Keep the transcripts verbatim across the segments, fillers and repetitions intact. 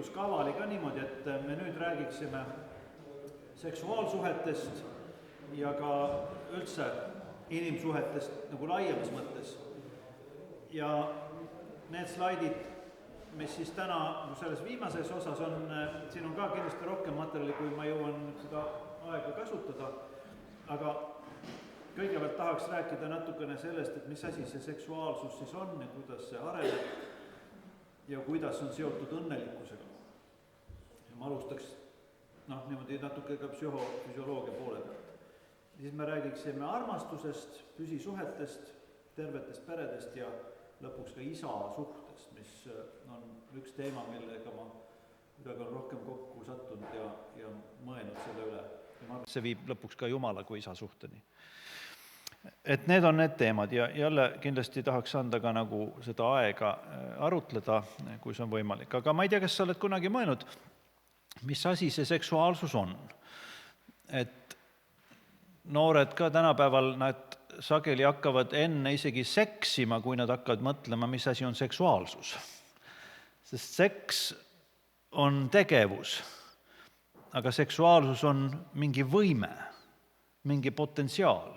koolituskava oli ka niimoodi, et me nüüd räägiksime seksuaalsuhetest ja ka üldse inimsuhetest nagu laiemas mõttes. Ja need slaidid, mis siis täna selles viimases osas on, siin on ka kindlasti rohkem materjali, kui ma jõuan seda aega kasutada, aga kõigepealt tahaks rääkida natukene sellest, et mis asi see seksuaalsus siis on ja kuidas see areneb ja kuidas on seotud õnnelikkusega. Ja ma alustaks noh, niimoodi natuke ka psühho, füsioloogia poole pealt. Ja siis me räägiksime armastusest, püsisuhetest, tervetest peredest ja lõpuks ka isa suhtest, mis on üks teema, millega ma kuidagi on rohkem kokku sattunud ja, ja mõelnud selle üle. Ja ma... See viib lõpuks ka Jumala kui isa suhteni. Et need on need teemad ja jälle kindlasti tahaks anda ka nagu seda aega arutleda, kui see on võimalik. Aga ma ei tea, kas sa oled kunagi mõelnud, mis asi see seksuaalsus on. Et noored ka tänapäeval, nad sageli hakkavad enne isegi seksima, kui nad hakkavad mõtlema, mis asi on seksuaalsus. Sest seks on tegevus, aga seksuaalsus on mingi võime, mingi potentsiaal.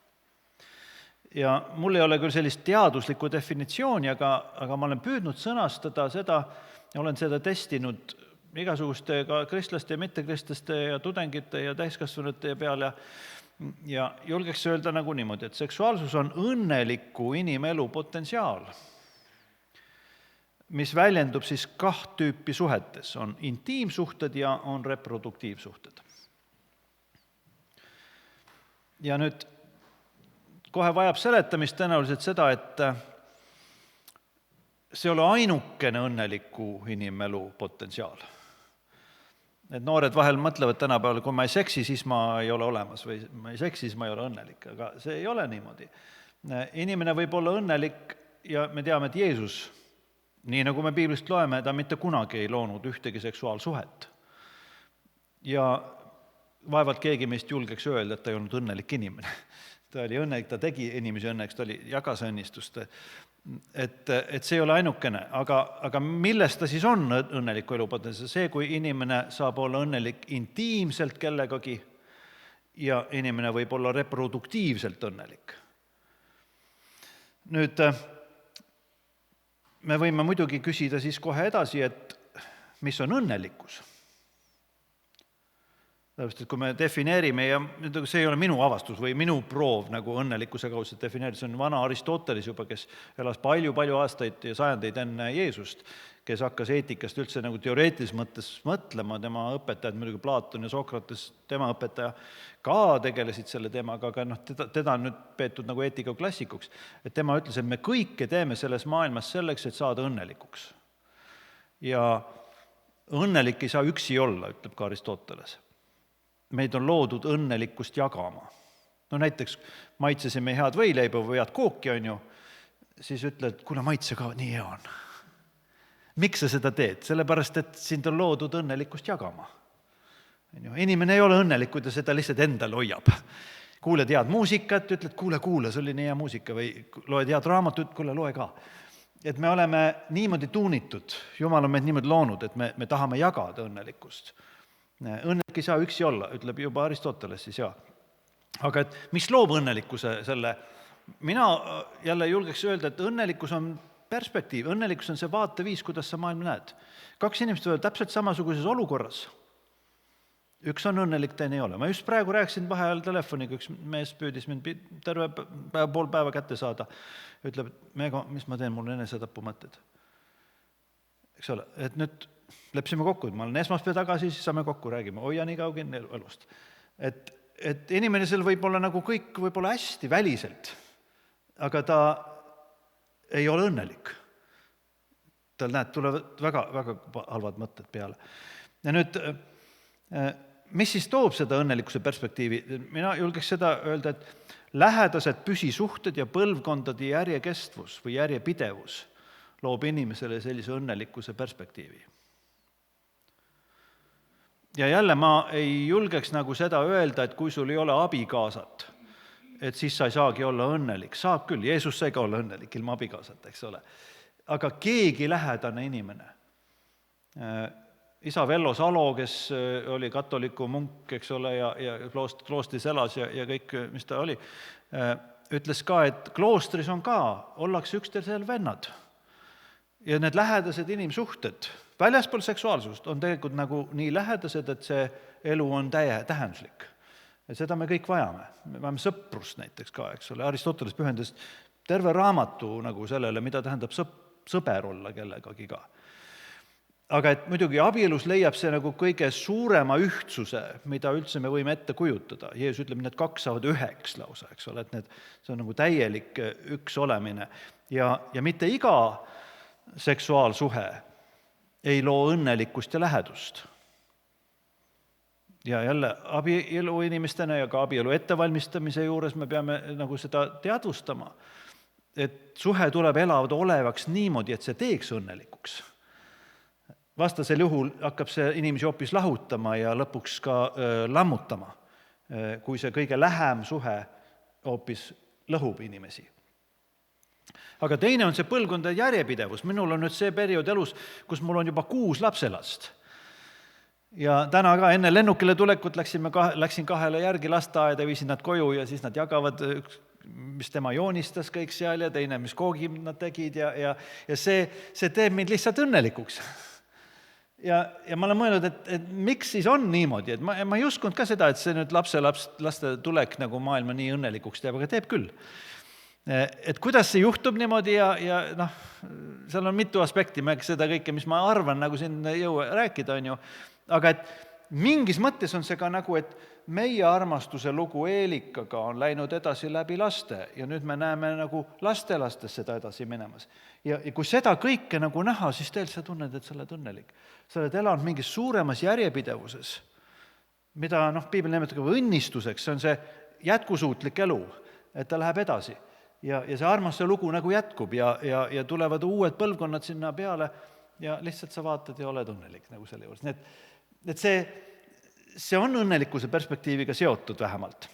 Ja mul ei ole küll sellist teaduslikku definitsiooni, aga, aga ma olen püüdnud sõnastada seda, ja olen seda testinud igasuguste ka kristlaste ja mittekristlaste ja tudengite ja täiskasvanute peale ja julgeks öelda nagu niimoodi, et seksuaalsus on õnneliku inimelu potentsiaal, mis väljendub siis kaht tüüpi suhetes, on intiimsuhted ja on reproduktiivsuhted. Ja nüüd kohe vajab seletamist tõenäoliselt seda, et see ei ole ainukene õnneliku inimelu potentsiaal. Need noored vahel mõtlevad tänapäeval, kui ma ei seksi, siis ma ei ole olemas või ma ei seksi, siis ma ei ole õnnelik, aga see ei ole niimoodi. Inimene võib olla õnnelik ja me teame, et Jeesus, nii nagu me Piiblist loeme, ta mitte kunagi ei loonud ühtegi seksuaalsuhet. Ja vaevalt keegi meist julgeks öelda, et ta ei olnud õnnelik inimene. Ta oli õnnelik, ta tegi inimesi õnneks, ta oli jagas õnnistust. Et, et see ei ole ainukene, aga, aga millest ta siis on õnneliku elu potentsiaal? See, kui inimene saab olla õnnelik intiimselt kellegagi ja inimene võib olla reproduktiivselt õnnelik. Nüüd me võime muidugi küsida siis kohe edasi, et mis on õnnelikkus? Täpselt, et kui me defineerime, ja see ei ole minu avastus või minu proov nagu õnnelikkuse kaudselt defineerida, see on vana Aristoteles juba, kes elas palju-palju aastaid ja sajandeid enne Jeesust, kes hakkas eetikast üldse nagu teoreetilises mõttes mõtlema, tema õpetajad, muidugi Platon ja Sokrates, tema õpetaja ka tegelesid selle teemaga, aga noh, teda, teda on nüüd peetud nagu eetika klassikuks, et tema ütles, et me kõike teeme selles maailmas selleks, et saada õnnelikuks. Ja õnnelik ei saa üksi olla, ütleb ka Aristoteles. Meid on loodud õnnelikkust jagama. No näiteks maitsesime head võileiba või head kooki, on ju, siis ütled, kuule maitse ka, nii hea on. Miks sa seda teed? Sellepärast, et sind on loodud õnnelikkust jagama. Inimene ei ole õnnelik, kui ta seda lihtsalt endal hoiab. Kuuled head muusikat, ütled, kuule, kuule, see oli nii hea muusika või loed head raamatut, kuule, loe ka. Et me oleme niimoodi tuunitud, Jumal on meid niimoodi loonud, et me, me tahame jagada õnnelikkust. Õnnelik ei saa üksi olla, ütleb juba Aristoteles siis, ja. Aga et mis loob õnnelikkuse selle? Mina jälle julgeks öelda, et õnnelikkus on perspektiiv, õnnelikkus on see vaateviis, kuidas sa maailma näed. Kaks inimest võivad täpselt samasuguses olukorras. Üks on õnnelik, teine ei ole. Ma just praegu rääkisin vaheajal telefoniga, üks mees püüdis mind terve päev, pool päeva kätte saada. Ütleb, et Meego, mis ma teen, mul enesetapu mõtted. Eks ole, et nüüd lepsime kokku, et ma olen esmaspäev tagasi, siis saame kokku, räägime, hoia nii kaugin elust. Et, et inimesel võib olla nagu kõik võib olla hästi väliselt, aga ta ei ole õnnelik. Tal näed, tulevad väga, väga halvad mõtted peale. Ja nüüd, mis siis toob seda õnnelikkuse perspektiivi? Mina julgeks seda öelda, et lähedased püsisuhted ja põlvkondade järjekestvus või järjepidevus loob inimesele sellise õnnelikkuse perspektiivi. Ja jälle ma ei julgeks nagu seda öelda, et kui sul ei ole abikaasat, et siis sa ei saagi olla õnnelik. Saab küll, Jeesus sai ka olla õnnelik ilma abikaasat, eks ole. Aga keegi lähedane inimene isa Vello Salo, kes oli katoliku munk, eks ole, ja, ja kloost, kloostris elas ja, ja kõik, mis ta oli, ütles ka, et kloostris on ka, ollakse üksteisel vennad. Ja need lähedased inimsuhted, väljaspool seksuaalsust, on tegelikult nagu nii lähedased, et see elu on täie, tähenduslik. Ja seda me kõik vajame. Me vajame sõprust näiteks ka, eks ole. Aristoteles pühendas terve raamatu nagu sellele, mida tähendab sõp, sõber olla kellegagi ka. Aga et muidugi abielus leiab see nagu kõige suurema ühtsuse, mida üldse me võime ette kujutada. Jeesus ütleb, need kaks saavad üheks lausa, eks ole, et need, see on nagu täielik üks olemine. Ja, ja mitte iga seksuaalsuhe ei loo õnnelikkust ja lähedust. Ja jälle abielu inimestena ja ka abielu ettevalmistamise juures me peame nagu seda teadvustama, et suhe tuleb elavad olevaks niimoodi, et see teeks õnnelikuks. Vastasel juhul hakkab see inimesi hoopis lahutama ja lõpuks ka äh, lammutama, äh, kui see kõige lähem suhe hoopis lõhub inimesi. Aga teine on see põlvkondade järjepidevus. Minul on nüüd see periood elus, kus mul on juba kuus lapselast. Ja täna ka enne lennukile tulekut läksime, läksin kahele järgi lasteaeda, viisin nad koju ja siis nad jagavad, mis tema joonistas kõik seal ja teine, mis koogim nad tegid ja, ja, ja see, see teeb mind lihtsalt õnnelikuks. Ja, ja ma olen mõelnud, et, et miks siis on niimoodi, et ma, ma ei uskunud ka seda, et see nüüd lapse, laps, laste tulek nagu maailma nii õnnelikuks teeb, aga teeb küll. Et kuidas see juhtub niimoodi ja, ja noh, seal on mitu aspekti, ma seda kõike, mis ma arvan, nagu siin jõua rääkida on ju, aga et mingis mõttes on see ka nagu, et meie armastuse lugu Eelikaga on läinud edasi läbi laste ja nüüd me näeme nagu lastelastes seda edasi minemas. Ja, ja kui seda kõike nagu näha, siis teil sa tunned, et sa oled õnnelik. Sa oled elanud mingis suuremas järjepidevuses, mida noh, piibel nimetab õnnistuseks, see on see jätkusuutlik elu, et ta läheb edasi. Ja, ja see armastuse lugu nagu jätkub ja, ja, ja tulevad uued põlvkonnad sinna peale ja lihtsalt sa vaatad ja oled õnnelik nagu selle juures. Nii et, et see, see on õnnelikkuse perspektiiviga seotud vähemalt.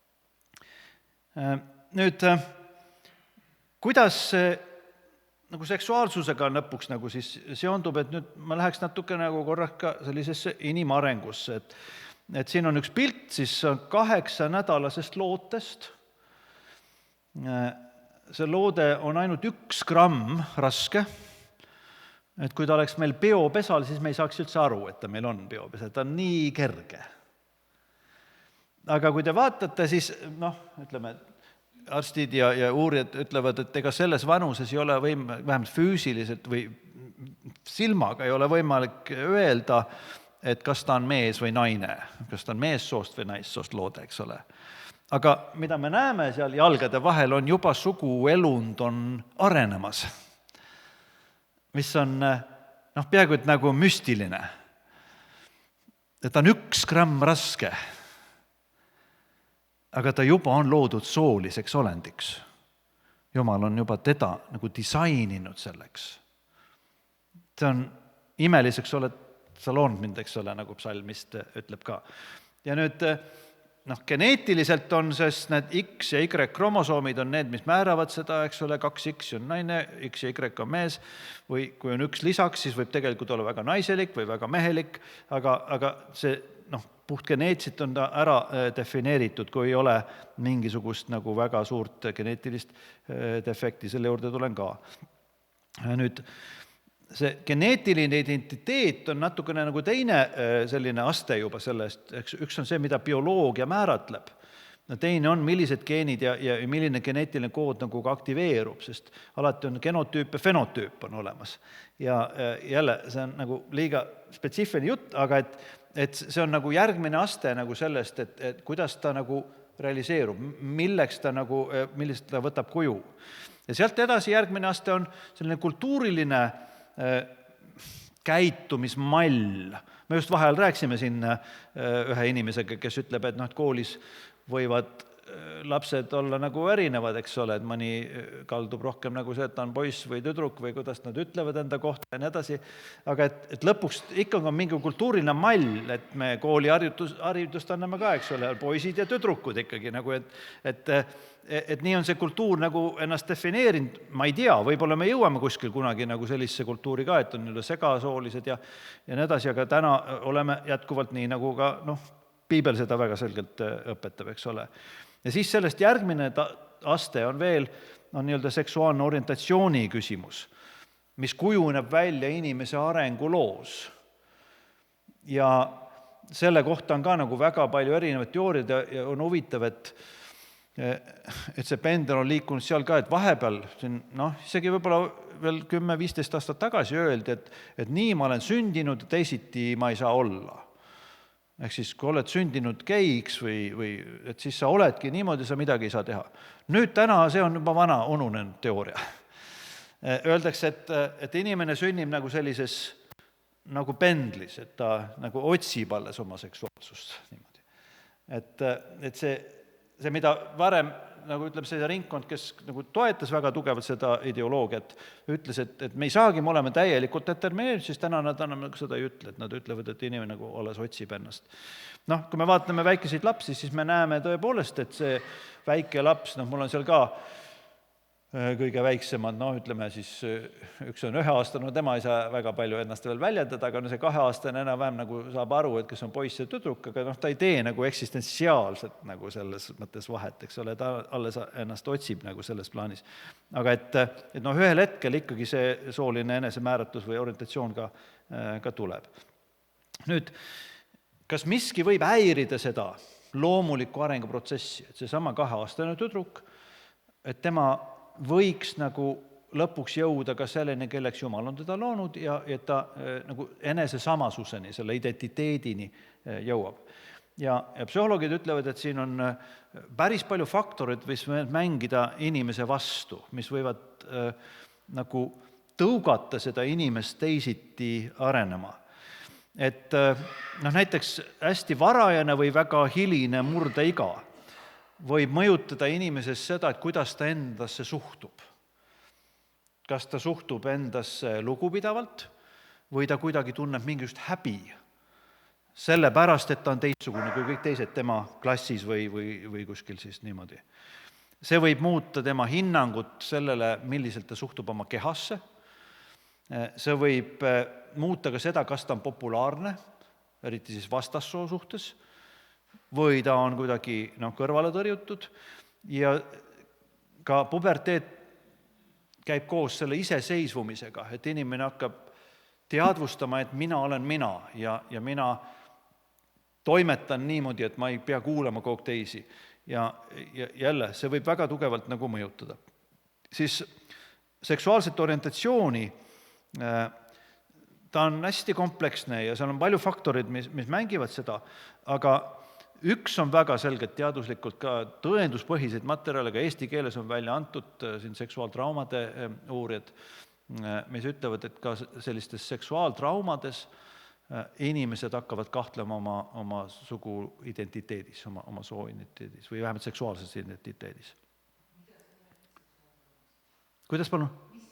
Nüüd, kuidas see nagu seksuaalsusega lõpuks nagu siis seondub, et nüüd ma läheks natuke nagu korraka sellisesse inimarengusse, et, et siin on üks pilt siis kaheksa nädalasest lootest. See loode on ainult üks gramm raske, et kui ta oleks meil biopesal, siis me ei saaks üldse aru, et ta meil on biopesal, ta on nii kerge. Aga kui te vaatate, siis noh, ütleme, arstid ja, ja uurijad ütlevad, et ega selles vanuses ei ole võim, vähemalt füüsiliselt või silmaga ei ole võimalik öelda, et kas ta on mees või naine, kas ta on meessoost või naissoost loode, eks ole. Aga mida me näeme seal jalgade vahel, on juba suguelund on arenemas, mis on noh, peaaegu et nagu müstiline. Et ta on üks gramm raske, aga ta juba on loodud sooliseks olendiks. Jumal on juba teda nagu disaininud selleks. See on imeliseks oled, sa loonud mind, eks ole, nagu psalmist ütleb ka. Ja nüüd noh, geneetiliselt on, sest need X ja Y kromosoomid on need, mis määravad seda, eks ole, kaks X on naine, X ja Y on mees, või kui on üks lisaks, siis võib tegelikult olla väga naiselik või väga mehelik, aga, aga see noh, puht geneetiliselt on ta ära defineeritud, kui ei ole mingisugust nagu väga suurt geneetilist defekti, selle juurde tulen ka. Nüüd, see geneetiline identiteet on natukene nagu teine selline aste juba sellest, üks on see, mida bioloogia määratleb. Teine on, millised geenid ja, ja milline geneetiline kood nagu ka aktiveerub, sest alati on genotüüp ja fenotüüp on olemas. Ja jälle, see on nagu liiga spetsiifiline jutt, aga et, et see on nagu järgmine aste nagu sellest, et, et kuidas ta nagu realiseerub, milleks ta nagu, millest ta võtab kuju. Ja sealt edasi järgmine aste on selline kultuuriline käitumismall. Me just vahel rääksime siin ühe inimesega, kes ütleb, et noh, et koolis võivad lapsed olla nagu erinevad, eks ole, et mõni kaldub rohkem nagu see, et ta on poiss või tüdruk või kuidas nad ütlevad enda kohta ja nii edasi, aga et, et lõpuks ikkagi on mingi kultuuriline mall, et me kooli haridus, haridust anname ka, eks ole, poisid ja tüdrukud ikkagi nagu, et, et, et nii on see kultuur nagu ennast defineerinud, ma ei tea, võib-olla me jõuame kuskil kunagi nagu sellisse kultuuri ka, et on nii segasoolised ja, ja nii edasi, aga täna oleme jätkuvalt nii nagu ka, noh, piibel seda väga selgelt õpetab, eks ole. Ja siis sellest järgmine ta, aste on veel, on nii-öelda seksuaalne orientatsiooni küsimus, mis kujuneb välja inimese arenguloos. Ja selle kohta on ka nagu väga palju erinevaid teooriaid ja on huvitav, et, et see pendel on liikunud seal ka, et vahepeal, noh, isegi võib-olla veel kümme-viisteist aastat tagasi öeldi, et, et nii ma olen sündinud, teisiti ma ei saa olla. Ehk siis, kui oled sündinud geiks või, või et siis sa oledki niimoodi, sa midagi ei saa teha. Nüüd täna see on juba vana ununenud teooria. Öeldakse, et, et inimene sünnib nagu sellises nagu pendlis, et ta nagu otsib alles oma seksuaalsust. Niimoodi. Et, et see, see, mida varem, nagu ütleb see ringkond, kes nagu toetas väga tugevalt seda ideoloogiat, ütles, et, et me ei saagi, me oleme täielikult determineeritud, siis täna nad anname seda ei ütle, et nad ütlevad, et inimene nagu alles otsib ennast. Noh, kui me vaatame väikeseid lapsi, siis me näeme tõepoolest, et see väike laps, noh, mul on seal ka kõige väiksemad, noh, ütleme siis, üks on üheaastane, no tema ei saa väga palju ennast veel väljendada, aga no see kaheaastane enam-vähem nagu saab aru, et kes on poiss ja tüdruk, aga noh, ta ei tee nagu eksistentsiaalselt nagu selles mõttes vahet, eks ole, ta alles ennast otsib nagu selles plaanis. Aga et, et noh, ühel hetkel ikkagi see sooline enesemääratus või orientatsioon ka, ka tuleb. Nüüd, kas miski võib häirida seda loomulikku arenguprotsessi, et seesama kaheaastane tüdruk, et tema võiks nagu lõpuks jõuda ka selleni, kelleks Jumal on teda loonud ja et ta nagu enese samasuseni, selle identiteedini jõuab. Ja, ja psühholoogid ütlevad, et siin on päris palju faktorid, mis võivad mängida inimese vastu, mis võivad äh, nagu tõugata seda inimest teisiti arenema. Et äh, noh, näiteks hästi varajane või väga hiline murdeiga võib mõjutada inimeses seda, et kuidas ta endasse suhtub. Kas ta suhtub endasse lugupidavalt või ta kuidagi tunneb mingisugust häbi, sellepärast, et ta on teistsugune kui kõik teised tema klassis või, või, või kuskil siis niimoodi. See võib muuta tema hinnangut sellele, milliselt ta suhtub oma kehasse. See võib muuta ka seda, kas ta on populaarne, eriti siis vastassoo suhtes, või ta on kuidagi noh, kõrvale tõrjutud ja ka puberteet käib koos selle iseseisvumisega, et inimene hakkab teadvustama, et mina olen mina ja, ja mina toimetan niimoodi, et ma ei pea kuulama kogu teisi ja, ja jälle see võib väga tugevalt nagu mõjutada. Siis seksuaalset orientatsiooni ta on hästi kompleksne ja seal on palju faktorid, mis, mis mängivad seda, aga üks on väga selgelt teaduslikult ka tõenduspõhiseid materjale, ka eesti keeles on välja antud siin seksuaaltraumade uurijad, mis ütlevad, et ka sellistes seksuaaltraumades inimesed hakkavad kahtlema oma, oma sugu identiteedis, oma, oma soo identiteedis või vähemalt seksuaalses identiteedis. Kuidas palun?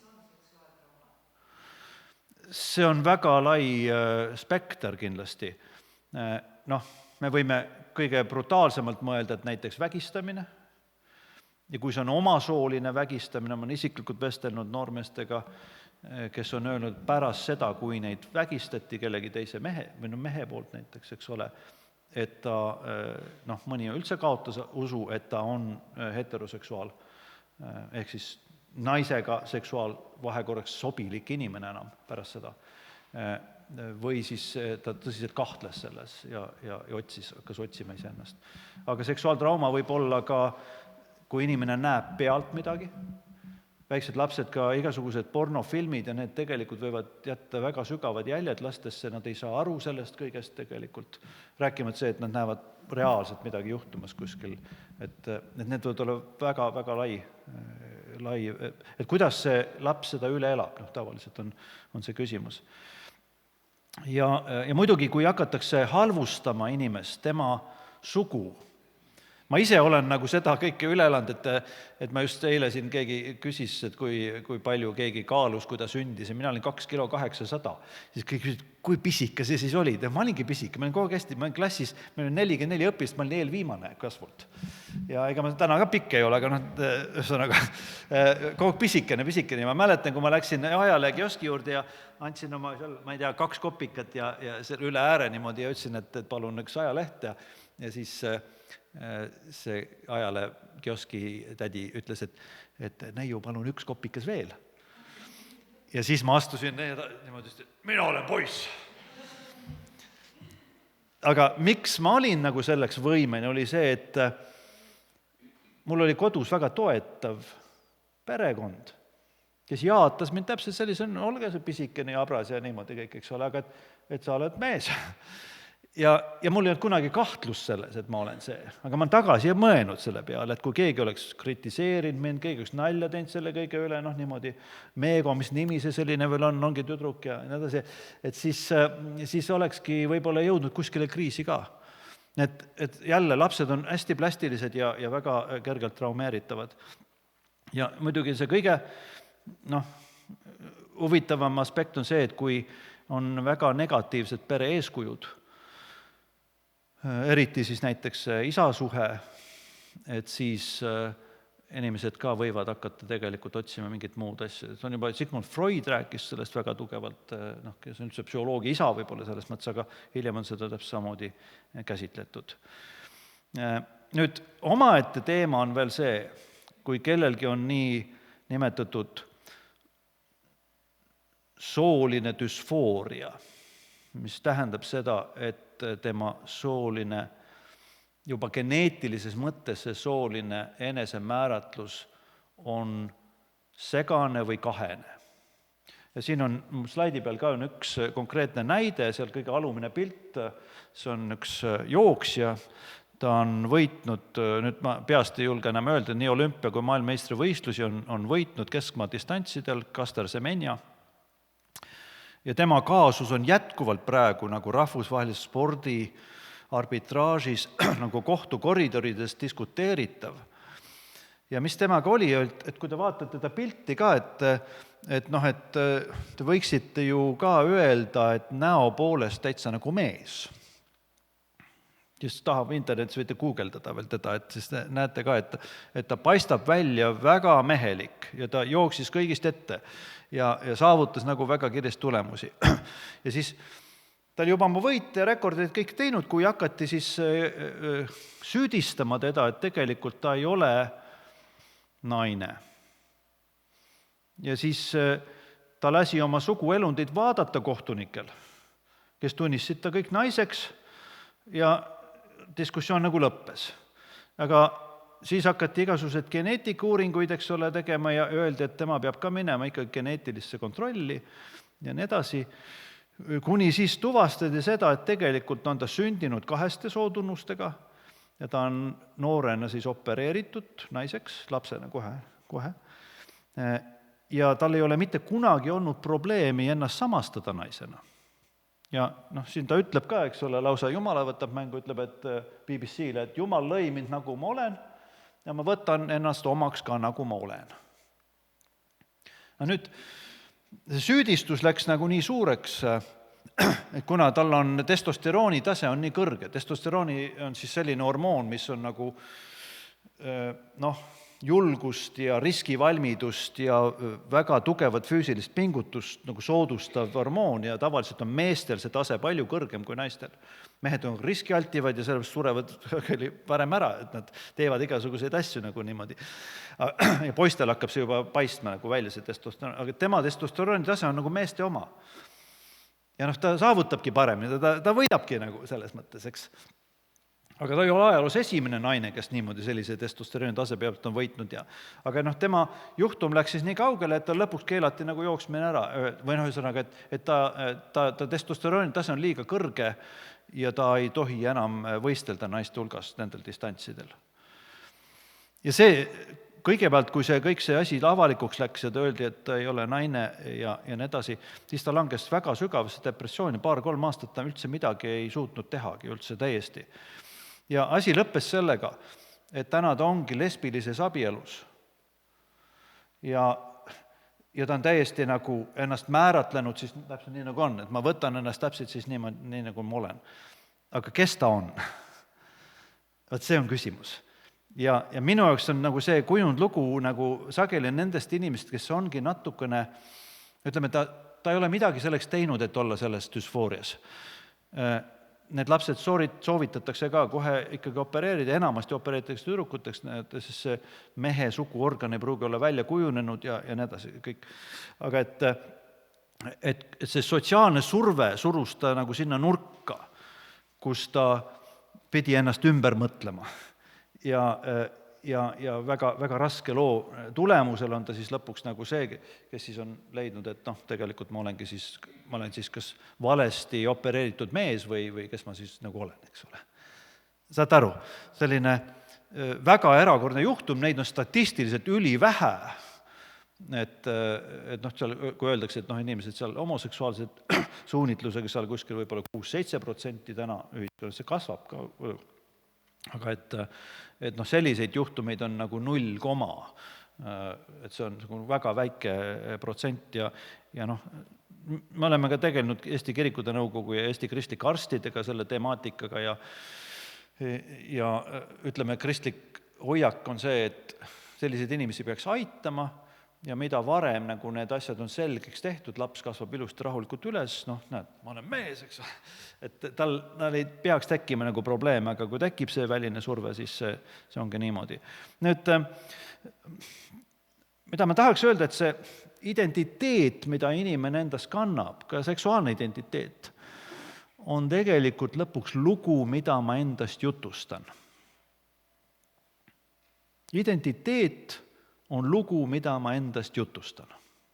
See on väga lai spekter kindlasti. Noh, me võime kõige brutaalsemalt mõelda, et näiteks vägistamine, ja kui see on omasooline vägistamine, ma olen isiklikult vestelnud noormeestega, kes on öelnud pärast seda, kui neid vägistati kellegi teise mehe, või no mehe poolt näiteks, eks ole, et ta, noh, mõni üldse kaotas usu, et ta on heteroseksuaal, ehk siis naisega seksuaalvahekorraks sobilik inimene enam pärast seda, või siis ta tõsiselt kahtles selles ja, ja, ja otsis, hakkas otsima iseennast. Aga seksuaaltrauma võib olla ka, kui inimene näeb pealt midagi, väiksed lapsed, ka igasugused pornofilmid ja need tegelikult võivad jätta väga sügavad jäljed lastesse, nad ei saa aru sellest kõigest tegelikult, rääkimata see, et nad näevad reaalselt midagi juhtumas kuskil, et, et need võivad olla väga, väga lai, lai, et kuidas see laps seda üle elab, noh, tavaliselt on, on see küsimus. Ja, ja muidugi, kui hakatakse halvustama inimest, tema sugu, ma ise olen nagu seda kõike üle elanud, et, et ma just eile siin keegi küsis, et kui, kui palju keegi kaalus, kui ta sündis ja mina olin kaks kilo kaheksasada. Siis kõik küsisid, kui pisike see siis oli? Ma olingi pisike, ma olin kogu hästi, ma olin klassis, ma olin nelikümmend neli õpilast, ma olin eelviimane kasvult. Ja ega ma täna ka pikk ei ole, aga noh, ühesõnaga kogu pisikene, pisikene. Ma mäletan, kui ma läksin ajalehe kioski juurde ja andsin oma, seal, ma ei tea, kaks kopikat ja, ja üle ääre niimoodi ja ütlesin, et, et palun üks ajaleht ja, ja siis see ajale kioski tädi ütles, et, et neiu, palun üks kopikas veel. Ja siis ma astusin niimoodi, et mina olen poiss. Aga miks ma olin nagu selleks võimene, oli see, et mul oli kodus väga toetav perekond, kes jaatas mind täpselt sellise, olge see pisikene ja abras ja niimoodi kõik, eks ole, aga et, et sa oled mees. Ja, ja mul ei olnud kunagi kahtlus selles, et ma olen see. Aga ma olen tagasi ja mõenud selle peale, et kui keegi oleks kritiseerinud mind, keegi oleks nalja teinud selle kõige üle, noh niimoodi, Meego, mis nimi see selline veel on, ongi tüdruk ja nii edasi, et siis, siis olekski võib-olla jõudnud kuskile kriisi ka. Et, et jälle lapsed on hästi plastilised ja, ja väga kergelt traumeeritavad. Ja muidugi see kõige noh, huvitavam aspekt on see, et kui on väga negatiivsed pere eeskujud, eriti siis näiteks isasuhe, et siis inimesed ka võivad hakata tegelikult otsima mingit muud asja. See on juba Sigmund Freud rääkis sellest väga tugevalt, noh, kes on üldse psühholoogia isa võib-olla selles mõttes, aga hiljem on seda täpselt samamoodi käsitletud. Nüüd, omaette teema on veel see, kui kellelgi on nii nimetatud sooline düsfooria, mis tähendab seda, et tema sooline, juba geneetilises mõttes see sooline enesemääratlus on segane või kahene. Ja siin on slaidi peal ka on üks konkreetne näide, seal kõige alumine pilt, see on üks jooksja, ta on võitnud, nüüd ma peast ei julge enam öelda, nii olümpia kui maailmameistrivõistlusi on, on võitnud keskmaa distantsidel Caster Semenya. Ja tema kaasus on jätkuvalt praegu nagu rahvusvahelises spordi arbitraažis nagu kohtukoridorides diskuteeritav. Ja mis temaga oli, et kui te vaatate teda pilti ka, et, et, noh, et te võiksite ju ka öelda, et näo poolest täitsa nagu mees. Just tahab internetis, võite guugeldada veel teda, et siis näete ka, et, et ta paistab välja väga mehelik ja ta jooksis kõigist ette ja, ja saavutas nagu väga kiiresti tulemusi. Ja siis ta oli juba oma võite ja rekordid kõik teinud, kui hakati siis süüdistama teda, et tegelikult ta ei ole naine. Ja siis ta lasi oma suguelundid vaadata kohtunikel, kes tunnistasid ta kõik naiseks ja diskussioon nagu lõppes. Aga siis hakati igasugused geneetikauuringuid, eks ole, tegema ja öeldi, et tema peab ka minema ikkagi geneetilisse kontrolli ja nii edasi. Kuni siis tuvastati seda, et tegelikult on ta sündinud kaheste sootunnustega ja ta on noorena siis opereeritud naiseks, lapsena kohe, kohe. Ja tal ei ole mitte kunagi olnud probleemi ennast samastada naisena. Ja noh, siin ta ütleb ka, eks ole, lausa Jumala võtab mängu, ütleb, et B B C-le, et Jumal lõi mind nagu ma olen ja ma võtan ennast omaks ka nagu ma olen. No nüüd, see süüdistus läks nagu nii suureks, et kuna tal on testosterooni tase on nii kõrge, testosterooni on siis selline hormoon, mis on nagu noh, julgust ja riskivalmidust ja väga tugevat füüsilist pingutust nagu soodustav hormoon ja tavaliselt on meestel see tase palju kõrgem kui naistel. Mehed on riskialtivad ja sellepärast surevad varem ära, et nad teevad igasuguseid asju nagu niimoodi. Ja poistel hakkab see juba paistma nagu välja see testosteroon, aga tema testosterooni tase on nagu meeste oma. Ja noh, ta saavutabki paremini, ta, ta võidabki nagu selles mõttes, eks. Aga ta ei ole ajaloos esimene naine, kes niimoodi sellise testosterooni tase pealt on võitnud. Ja. Aga noh, tema juhtum läks siis nii kaugele, et ta lõpuks keelati nagu jooksmine ära. Või noh, ühesõnaga, et, et ta, ta, ta testosterooni tase on liiga kõrge ja ta ei tohi enam võistelda naiste hulgas nendel distantsidel. Ja see, kõigepealt, kui see kõik see asi avalikuks läks ja ta öeldi, et ta ei ole naine ja, ja nii edasi, siis ta langes väga sügavasse depressiooni, paar-kolm aastat ta üldse midagi ei suutnud tehagi, üldse täiesti. Ja asi lõppes sellega, et täna ta ongi lesbilises abielus. Ja, ja ta on täiesti nagu ennast määratlenud siis täpselt nii, nagu on, et ma võtan ennast täpselt siis nii, nii nagu ma olen. Aga kes ta on? Vot see on küsimus. Ja, ja minu jaoks on nagu see kujundlugu nagu sageli nendest inimest, kes ongi natukene, ütleme, ta, ta ei ole midagi selleks teinud, et olla selles düsfoorias. Need lapsed soorit, soovitatakse ka kohe ikkagi opereerida, enamasti opereeritakse tüdrukuteks, sest see mehe suguorgan ei pruugi olla välja kujunenud ja, ja nii edasi kõik. Aga et, et, et see sotsiaalne surve surus ta nagu sinna nurka, kus ta pidi ennast ümber mõtlema. Ja, ja, ja väga, väga raske loo tulemusel on ta siis lõpuks nagu see, kes siis on leidnud, et noh, tegelikult ma olengi siis, ma olen siis kas valesti opereeritud mees või, või kes ma siis nagu olen, eks ole. Saad aru, selline väga erakordne juhtum, neid on statistiliselt ülivähe, et, et noh, seal, kui öeldakse, et noh, inimesed seal homoseksuaalsed suunitlusega seal kuskil võib-olla kuus-seitse protsenti täna ühiskonnas, see kasvab ka, aga et, et noh, selliseid juhtumeid on nagu null koma, et see on nagu väga väike protsent ja, ja noh, me oleme ka tegelenud Eesti Kirikute Nõukogu ja Eesti kristlike arstidega selle temaatikaga ja, ja ütleme, kristlik hoiak on see, et selliseid inimesi peaks aitama ja mida varem nagu need asjad on selgeks tehtud, laps kasvab ilusti rahulikult üles, noh, näed, ma olen mees, eks ole, et tal, tal ei peaks tekkima nagu probleeme, aga kui tekib see väline surve, siis see, see ongi niimoodi. Nüüd, mida ma tahaks öelda, et see identiteet, mida inimene endas kannab, ka seksuaalne identiteet, on tegelikult lõpuks lugu, mida ma endast jutustan. Identiteet on lugu, mida ma endast jutustan.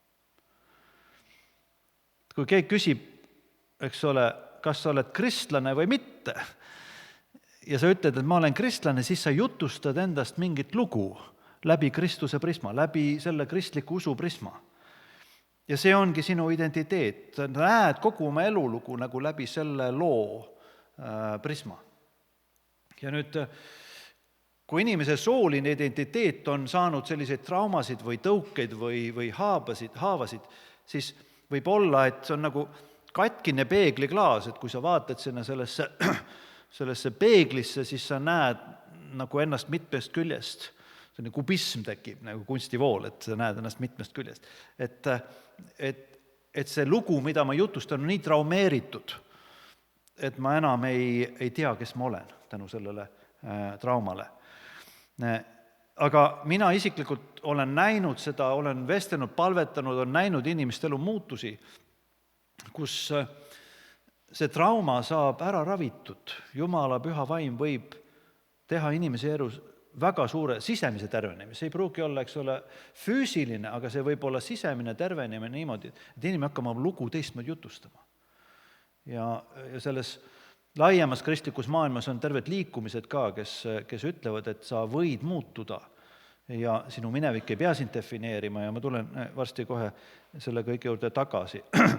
Kui keegi küsib, eks ole, kas sa oled kristlane või mitte, ja sa ütled, et ma olen kristlane, siis sa jutustad endast mingit lugu läbi Kristuse prisma, läbi selle kristliku usu prisma. Ja see ongi sinu identiteet. Sa näed kogu oma elulugu nagu läbi selle loo äh, prisma. Ja nüüd kui inimese sooline identiteet on saanud selliseid traumasid või tõukeid või, või haabasid, haavasid, siis võib olla, et see on nagu katkine peegliklaas, et kui sa vaatad sinna sellesse, sellesse peeglisse, siis sa näed nagu ennast mitmest küljest. Selline kubism tekib, nagu kunstivool, et sa näed ennast mitmest küljest. Et, et, et see lugu, mida ma jutustan, on nii traumeeritud, et ma enam ei, ei tea, kes ma olen tänu sellele äh, traumale. Aga mina isiklikult olen näinud seda, olen vestlenud, palvetanud, on näinud inimeste elu muutusi, kus see trauma saab ära ravitud. Jumala püha vaim võib teha inimese elus väga suure sisemise tervenemise. See ei pruugi olla, eks ole, füüsiline, aga see võib olla sisemine tervenemine niimoodi, et inimene hakkab oma lugu teistmoodi jutustama. Ja, ja selles laiemas kristlikus maailmas on terved liikumised ka, kes, kes ütlevad, et sa võid muutuda ja sinu minevik ei pea sind defineerima ja ma tulen varsti kohe selle kõige juurde tagasi.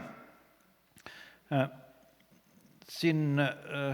Siin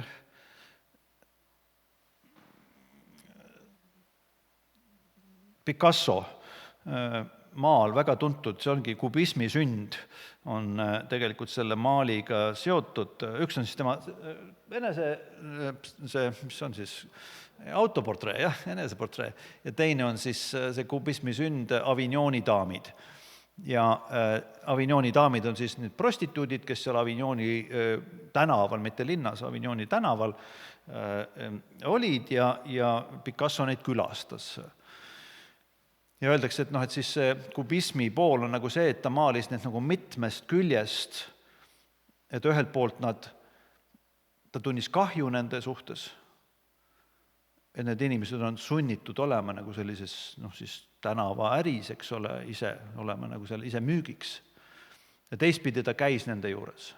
Picasso maal väga tuntud, see ongi kubismi sünd, on tegelikult selle maaliga seotud. Üks on siis tema enese, see, mis on siis autoportree, jah, eneseportree, ja teine on siis see kubismi sünd Avignoni daamid. Ja Avignoni daamid on siis need prostituudid, kes seal Avignoni tänaval, mitte linnas, Avignoni tänaval olid ja, ja Picasso neid külastas. Ja öeldakse, et noh, et siis see kubismi pool on nagu see, et ta maalis need nagu mitmest küljest, et ühelt poolt nad, ta tunnis kahju nende suhtes, et need inimesed on sunnitud olema nagu sellises, noh siis tänava äris, eks ole, ise olema nagu seal ise müügiks. Ja teistpidi ta käis nende juures.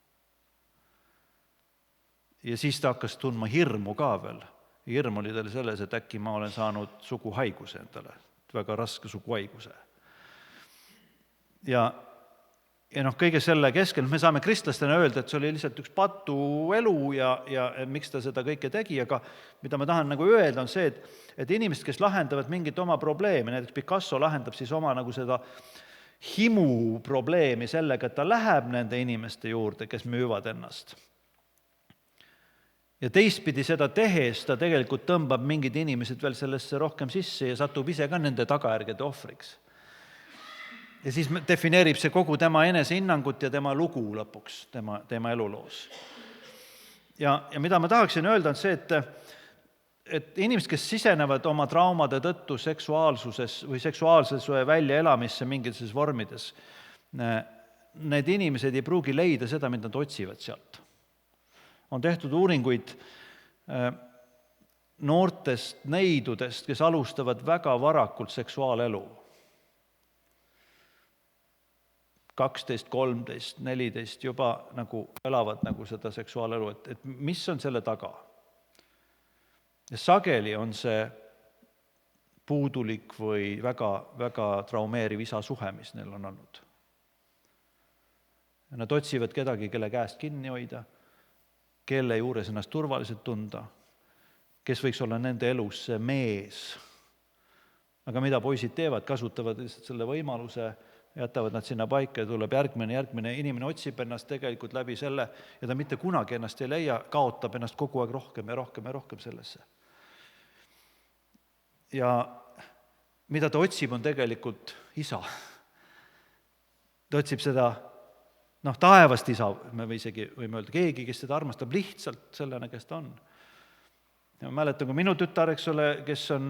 Ja siis ta hakkas tundma hirmu ka veel. Hirm oli tal selles, et äkki ma olen saanud suguhaiguse endale, väga raske suguhaiguse. Ja, ja noh, kõige selle keskel me saame kristlastena öelda, et see oli lihtsalt üks patu elu ja, ja miks ta seda kõike tegi, aga mida ma tahan nagu öelda, on see, et, et inimesed, kes lahendavad mingit oma probleemi, näiteks Picasso lahendab siis oma nagu seda himu probleemi sellega, et ta läheb nende inimeste juurde, kes müüvad ennast. Ja teistpidi seda tehes ta tegelikult tõmbab mingid inimesed veel sellesse rohkem sisse ja satub ise ka nende tagajärgede ohvriks. Ja siis defineerib see kogu tema enesehinnangut ja tema lugu lõpuks, tema, tema eluloos. Ja, ja mida ma tahaksin öelda, on see, et, et inimesed, kes sisenevad oma traumade tõttu seksuaalsuses või seksuaalses väljaelamisse mingites vormides, need inimesed ei pruugi leida seda, mida nad otsivad sealt. On tehtud uuringuid noortest neidudest, kes alustavad väga varakult seksuaalelu. kaksteist, kolmteist, neliteist juba nagu elavad nagu seda seksuaalelu, et, et mis on selle taga? Ja sageli on see puudulik või väga, väga traumeeriv isasuhe, mis neil on olnud. Ja nad otsivad kedagi, kelle käest kinni hoida, kelle juures ennast turvaliselt tunda, kes võiks olla nende elus see mees. Aga mida poisid teevad, kasutavad lihtsalt selle võimaluse, jätavad nad sinna paika ja tuleb järgmine, järgmine inimene otsib ennast tegelikult läbi selle ja ta mitte kunagi ennast ei leia, kaotab ennast kogu aeg rohkem ja rohkem ja rohkem sellesse. Ja mida ta otsib, on tegelikult isa. Ta otsib seda, noh, taevast isa, me või isegi võime öelda, keegi, kes seda armastab lihtsalt sellena, kes ta on. Ja ma mäletan, kui minu tütar, eks ole, kes on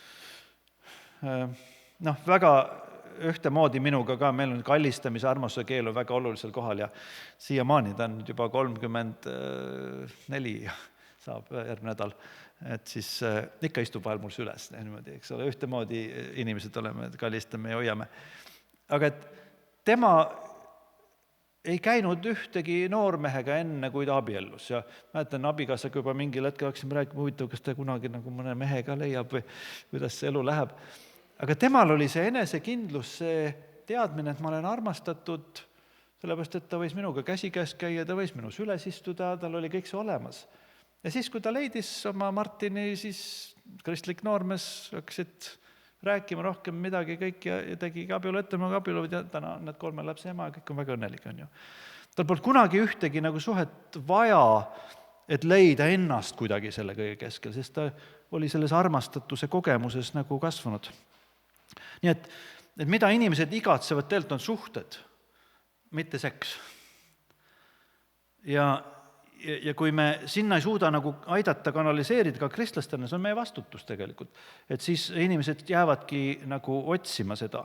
noh, väga ühtemoodi minuga ka, meil on kallistamise armastuse keel on väga olulisel kohal ja siiamaani ta on juba kolmkümmend neli saab järgmine nädal, et siis ikka istub vahel mul süles, niimoodi, eks ole, ühtemoodi inimesed oleme, kallistame ja hoiame. Aga et tema ei käinud ühtegi noormehega enne, kui ta abiellus ja mäletan, abikaasaga juba mingil hetkel hakkasime rääkima, huvitav, kas ta kunagi nagu mõne mehega leiab või kuidas see elu läheb. Aga temal oli see enesekindlus, see teadmine, et ma olen armastatud, sellepärast, et ta võis minuga käsikäes käia, ta võis minu süles istuda, tal oli kõik see olemas. Ja siis, kui ta leidis oma Martini, siis kristlik noormees hakkasid rääkima rohkem midagi kõik ja tegi abielu ette, ma abielu ja täna on need kolme lapse ema ja kõik on väga õnnelik. On ju. Tal polnud kunagi ühtegi nagu suhet vaja, et leida ennast kuidagi selle kõige keskel, sest ta oli selles armastatuse kogemuses nagu kasvanud. Nii et, et mida inimesed igatsevad teilt on suhted, mitte seks. Ja, ja, ja kui me sinna ei suuda nagu aidata kanaliseerida ka kristlastena, see on meie vastutus tegelikult. Et siis inimesed jäävadki nagu otsima seda.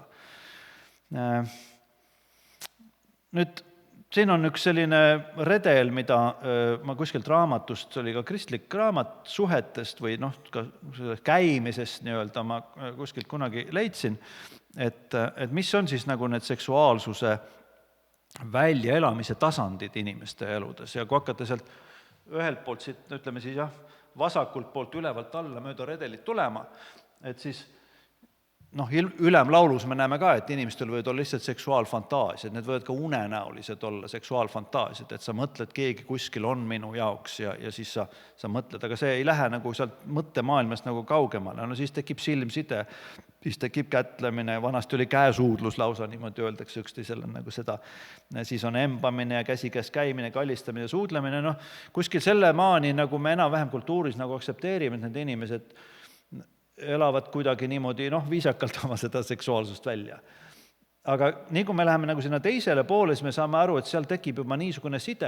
Nüüd, siin on üks selline redel, mida ma kuskilt raamatust, oli ka kristlik raamat suhetest või noh, ka käimisest nii-öelda ma kuskilt kunagi leidsin, et, et mis on siis nagu need seksuaalsuse väljaelamise tasandid inimeste eludes. Ja kui hakkate sealt ühelt poolt, siit, ütleme siis jah, vasakult poolt ülevalt alla mööda redelit tulema, et siis noh, ülemlaulus me näeme ka, et inimestel võivad olla lihtsalt seksuaalfantaasiad, need võivad ka unenäolised olla seksuaalfantaasiad, et sa mõtled, keegi kuskil on minu jaoks ja, ja siis sa, sa mõtled, aga see ei lähe nagu sealt mõttemaailmast nagu kaugemale, no siis tekib silmside, siis tekib kätlemine, vanasti oli käesuudlus lausa, niimoodi öeldakse üksteisele nagu seda, siis on embamine ja käsikäes käimine, kallistamine ja suudlemine, noh, kuskil selle maani nagu me enam-vähem kultuuris nagu aksepteerime, et need inimesed elavad kuidagi niimoodi, noh, viisakalt oma seda seksuaalsust välja. Aga nii kui me läheme nagu sinna teisele poole, siis me saame aru, et seal tekib juba niisugune side,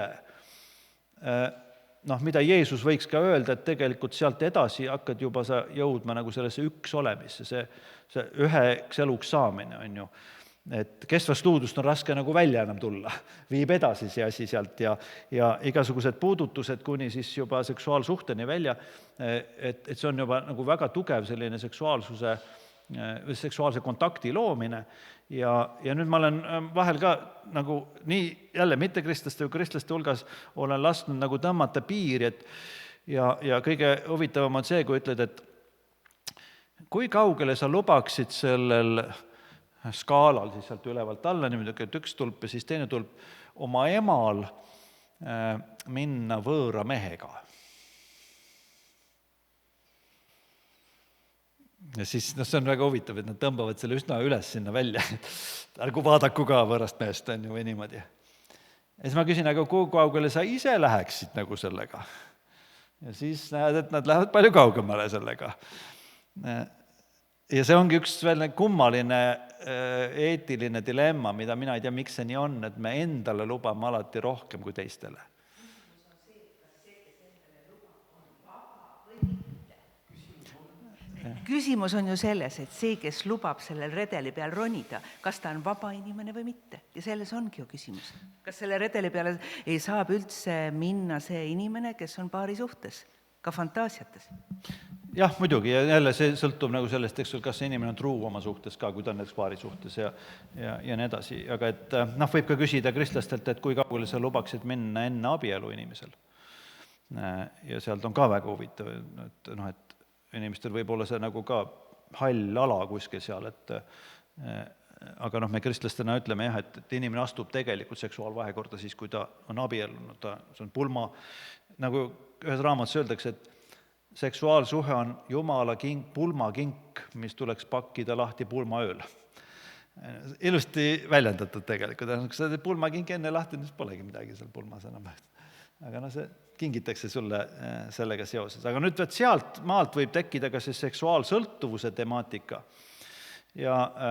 noh, mida Jeesus võiks ka öelda, et tegelikult sealt edasi hakkad juba sa jõudma nagu sellesse üks olemisse, see, see üheks eluks saamine on ju. Et kestvast luudust on raske nagu välja enam tulla, viib edasi see asi sealt ja, ja igasugused puudutused kuni siis juba seksuaalsuhteni välja, et, et see on juba nagu väga tugev selline seksuaalsuse, seksuaalse kontakti loomine ja, ja nüüd ma olen vahel ka nagu nii jälle mittekristlaste või kristlaste hulgas olen lasknud nagu tõmmata piiri, et ja, ja kõige huvitavam on see, kui ütled, et kui kaugele sa lubaksid sellel skaalal siis sealt ülevalt alla, niimoodi, et üks tulp ja siis teine tulp, oma emal minna võõra mehega. Ja siis, noh, see on väga huvitav, et nad tõmbavad selle üsna üles sinna välja, ärgu vaadaku ka võõrast mehest, on ju, või niimoodi. Ja siis ma küsin, aga kui kaugele sa ise läheksid nagu sellega? Ja siis näed, et nad lähevad palju kaugemale sellega. Ja see ongi üks veel kummaline eetiline dilemma, mida mina ei tea, miks see nii on, et me endale lubame alati rohkem kui teistele. Küsimus on ju selles, et see, kes lubab sellel redeli peal ronida, kas ta on vaba inimene või mitte. Ja selles ongi ju küsimus. Kas selle redeli peale ei saab üldse minna see inimene, kes on paari suhtes, ka fantaasiates? Jah, muidugi, ja jälle see sõltub nagu sellest, eks, kas see inimene on truu oma suhtes ka, kui ta on näiteks paari suhtes ja, ja, ja nii edasi. Aga et, noh, võib ka küsida kristlastelt, et kui kaugele sa lubaksid minna enne abielu inimesel. Ja sealt on ka väga huvitav, et, noh, et inimestel võib olla see nagu ka hall ala kuskil seal, et aga noh, me kristlastena ütleme jah, et, et inimene astub tegelikult seksuaalvahekorda siis, kui ta on abiellunud, ta, see on pulma, nagu ühes raamatus öeldakse, et seksuaalsuhe on Jumala kink, pulmakink, mis tuleks pakkida lahti pulmaööl. Ilusti väljendatud tegelikult, kui sa teed pulmakink enne lahti, siis polegi midagi seal pulmas enam. Aga no see kingitakse sulle sellega seoses. Aga nüüd võt sealt maalt võib tekkida ka see seksuaalsõltuvuse temaatika. Ja,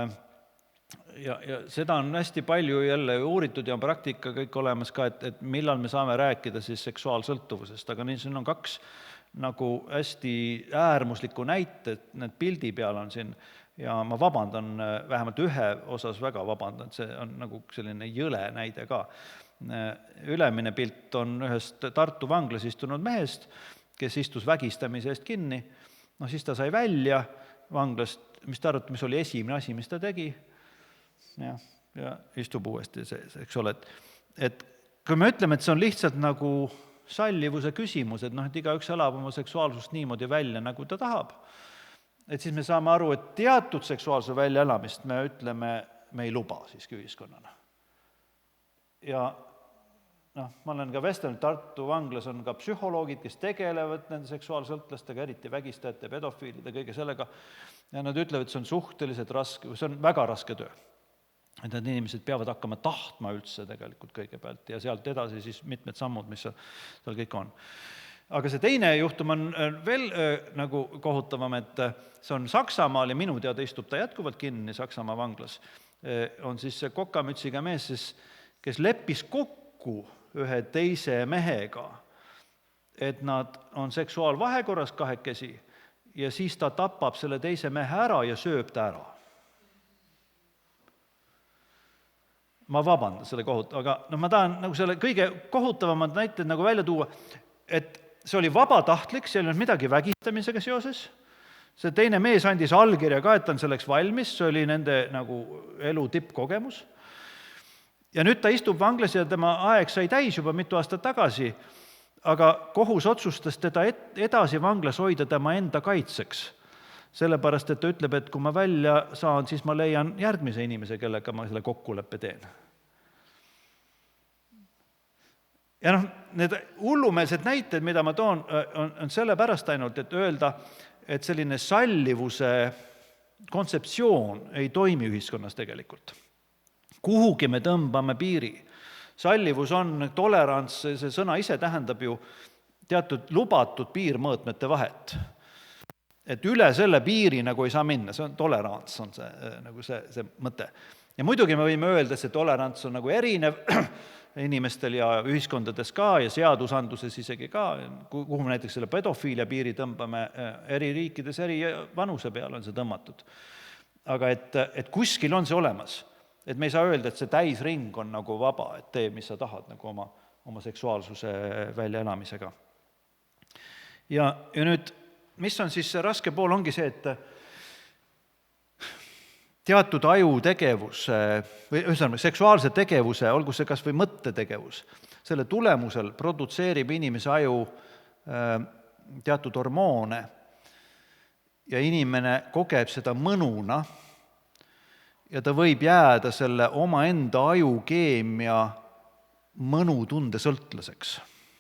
ja, ja seda on hästi palju jälle uuritud ja on praktika kõik olemas ka, et, et millal me saame rääkida siis seksuaalsõltuvusest. Aga nii siin on kaks nagu hästi äärmuslikku näite, et need pildi peal on siin ja ma vabandan, vähemalt ühe osas väga vabandan, see on nagu selline jõle näide ka. Ülemine pilt on ühest Tartu vanglas istunud mehest, kes istus vägistamise eest kinni. No siis ta sai välja vanglast, mis ta arvata, mis oli esimene asi, mis ta tegi. Ja, ja istub uuesti see, eks ole. Et, et kui me ütleme, et see on lihtsalt nagu sallivuse küsimus, et noh, et igaüks elab oma seksuaalsust niimoodi välja, nagu ta tahab. Et siis me saame aru, et teatud seksuaalse väljaelamist me ütleme, me ei luba siiski ühiskonnana. Ja noh, ma olen ka vestelnud, Tartu vanglas on ka psühholoogid, kes tegelevad nende seksuaalsõltlastega, eriti vägistajate, pedofiilide, kõige sellega, ja nad ütlevad, et see on suhteliselt raske, see on väga raske töö. Et need inimesed peavad hakkama tahtma üldse tegelikult kõigepealt ja sealt edasi siis mitmed sammud, mis seal kõik on. Aga see teine juhtum on veel nagu kohutavam, et see on Saksamaal ja minu teada istub ta jätkuvalt kinni Saksamaa vanglas. On siis see kokamütsiga mees, siis kes leppis kokku ühe teise mehega, et nad on seksuaalvahekorras kahekesi ja siis ta tapab selle teise mehe ära ja sööb ta ära. Ma vabandan selle kohut, aga no ma tahan nagu selle kõige kohutavamad näited nagu välja tuua, et see oli vabatahtlik, see ei olnud midagi vägistamisega seoses, see teine mees andis allkirja ka, et on selleks valmis, see oli nende nagu elu tippkogemus. Ja nüüd ta istub vanglas ja tema aeg sai täis juba mitu aastat tagasi, aga kohus otsustas teda edasi vanglas hoida tema enda kaitseks. Sellepärast, et ta ütleb, et kui ma välja saan, siis ma leian järgmise inimese, kellega ma selle kokkuleppe teen. Ja noh, need hullumeelsed näited, mida ma toon, on, on sellepärast ainult, et öelda, et selline sallivuse kontseptsioon ei toimi ühiskonnas tegelikult. Kuhugi me tõmbame piiri. Sallivus on tolerants, see sõna ise tähendab ju teatud lubatud piirmõõtmete vahet. Et üle selle piiri nagu ei saa minna, see on tolerants, on see, nagu see, see mõte. Ja muidugi me võime öelda, et see tolerants on nagu erinev inimestel ja ühiskondades ka ja seadusandluses isegi ka, kuhu me näiteks selle pedofiilia piiri tõmbame, eri riikides, eri vanuse peal on see tõmmatud. Aga et, et kuskil on see olemas. Et me ei saa öelda, et see täisring on nagu vaba, et tee, mis sa tahad nagu oma, oma seksuaalsuse väljaelamisega. Ja, ja nüüd, mis on siis see raske pool, ongi see, et teatud ajutegevuse või ühesõnaga seksuaalse tegevuse, olgu see kas või mõttetegevus, selle tulemusel produtseerib inimese aju teatud hormoone ja inimene kogeb seda mõnuna ja ta võib jääda selle omaenda ajukeemia mõnutunde sõltlaseks.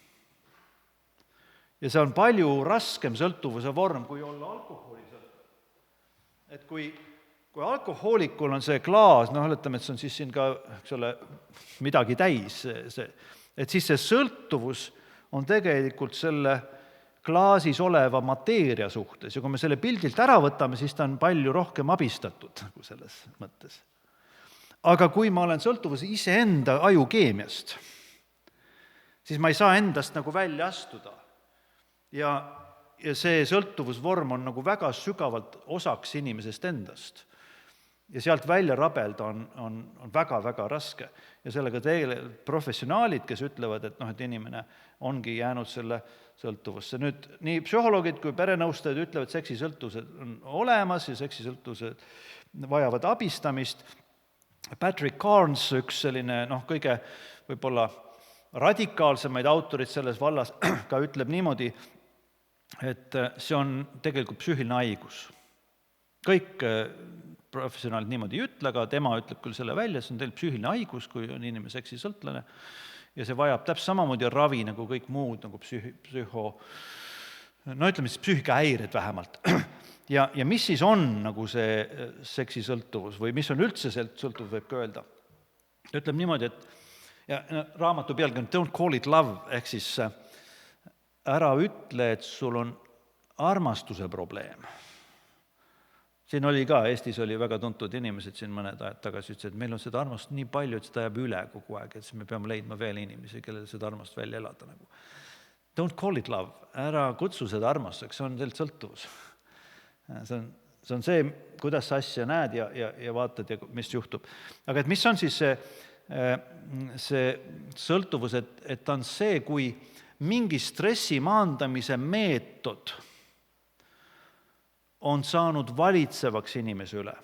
Ja see on palju raskem sõltuvuse vorm, kui olla alkoholisõltuv. Et kui, kui alkohoolikul on see klaas, noh, ütleme, et see on siis siin ka, eks ole, midagi täis, see, see, et siis see sõltuvus on tegelikult selle klaasis oleva mateeria suhtes ja kui me selle pildilt ära võtame, siis ta on palju rohkem abistatud nagu selles mõttes. Aga kui ma olen sõltuvus iseenda ajukeemiast, siis ma ei saa endast nagu välja astuda. Ja, ja see sõltuvusvorm on nagu väga sügavalt osaks inimesest endast. Ja sealt välja rabelda on, on, on väga-väga raske. Ja sellega teile professionaalid, kes ütlevad, et, noh, et inimene ongi jäänud selle sõltuvusse. Nüüd nii psühholoogid kui perenõustajad ütlevad, et seksisõltuvused on olemas ja seksisõltuvused vajavad abistamist. Patrick Carnes, üks selline noh, kõige võib-olla radikaalsemaid autorid selles vallas, ka ütleb niimoodi, et see on tegelikult psüühiline haigus. Kõik professionaalid niimoodi ei ütle, aga tema ütleb küll selle välja, see on teil psüühiline haigus, kui on inimene seksisõltlane, ja see vajab täpselt samamoodi ravi nagu kõik muud nagu psühi, psühho, no ütleme siis psüühikahäired vähemalt. Ja, ja mis siis on nagu see seksisõltuvus või mis on üldse sõltuvus, võib ka öelda? Ta ütleb niimoodi, et ja raamatu pealgi on Don't call it love, ehk siis ära ütle, et sul on armastuse probleem. Siin oli ka, Eestis oli väga tuntud inimesed siin mõned ajad tagasi, ütles, et meil on seda armast nii palju, et seda jääb üle kogu aeg, et siis me peame leidma veel inimesi, kellel seda armast välja elada. Nagu. Don't call it love, ära kutsu seda armastuseks, see onselt sõltuvus. See on, see on see, kuidas sa asja näed ja, ja, ja vaatad, ja mis juhtub. Aga et mis on siis see, see sõltuvus, et, et ta on see, kui mingi stressi maandamise meetod on saanud valitsevaks inimese üle.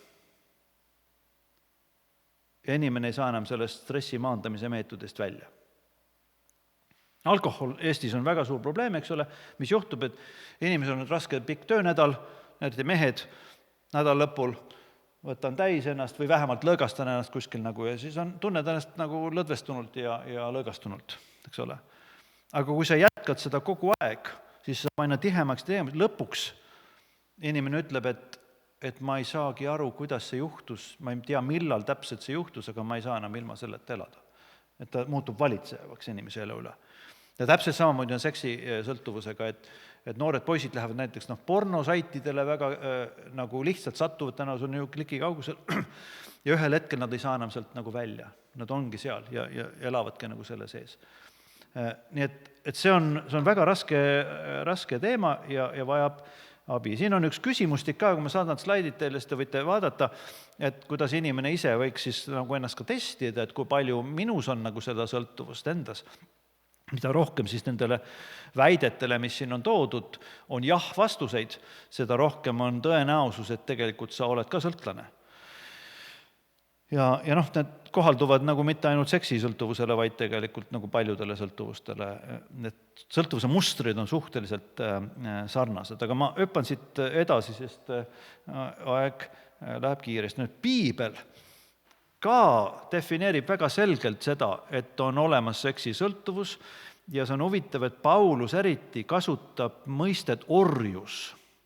Ja inimene ei saa enam sellest stressi maandamise meetodist välja. Alkohol Eestis on väga suur probleem, eks ole, mis juhtub, et inimesel on raske pikk töönädal, näete mehed nädal lõpul, võtan täis ennast või vähemalt lõõgastan ennast kuskil nagu ja siis on, tunned ennast nagu lõdvestunult ja, ja lõõgastunult, eks ole. Aga kui sa jätkad seda kogu aeg, siis sa aina tihemaks tihemaks, lõpuks inimene ütleb, et, et ma ei saagi aru, kuidas see juhtus, ma ei tea, millal täpselt see juhtus, aga ma ei saa enam ilma selleta elada. Et ta muutub valitsevaks inimese elu üle. Ja täpselt samamoodi on seksi sõltuvusega, et, et noored poisid lähevad näiteks noh, pornosaitidele väga äh, nagu lihtsalt satuvad, täna on ju kliki kaugusel ja ühel hetkel nad ei saa enam sealt nagu välja. Nad ongi seal ja, ja elavadki nagu selle sees. Äh, nii et, et see on, see on väga raske, raske teema ja, ja vajab abi. Siin on üks küsimustik ka, kui ma saadan slaidid teile, siis te võite vaadata, et kuidas inimene ise võiks siis nagu ennast ka testida, et kui palju minus on nagu seda sõltuvust endas. Mida rohkem siis nendele väidetele, mis siin on toodud, on jah vastuseid, seda rohkem on tõenäosus, et tegelikult sa oled ka sõltlane. Ja, ja noh, need kohalduvad nagu mitte ainult seksisõltuvusele, vaid tegelikult nagu paljudele sõltuvustele. Need sõltuvuse mustrid on suhteliselt sarnased, aga ma hüppan siit edasi, sest aeg läheb kiiresti. Nüüd piibel ka defineerib väga selgelt seda, et on olemas seksisõltuvus ja see on huvitav, et Paulus eriti kasutab mõistet orjus.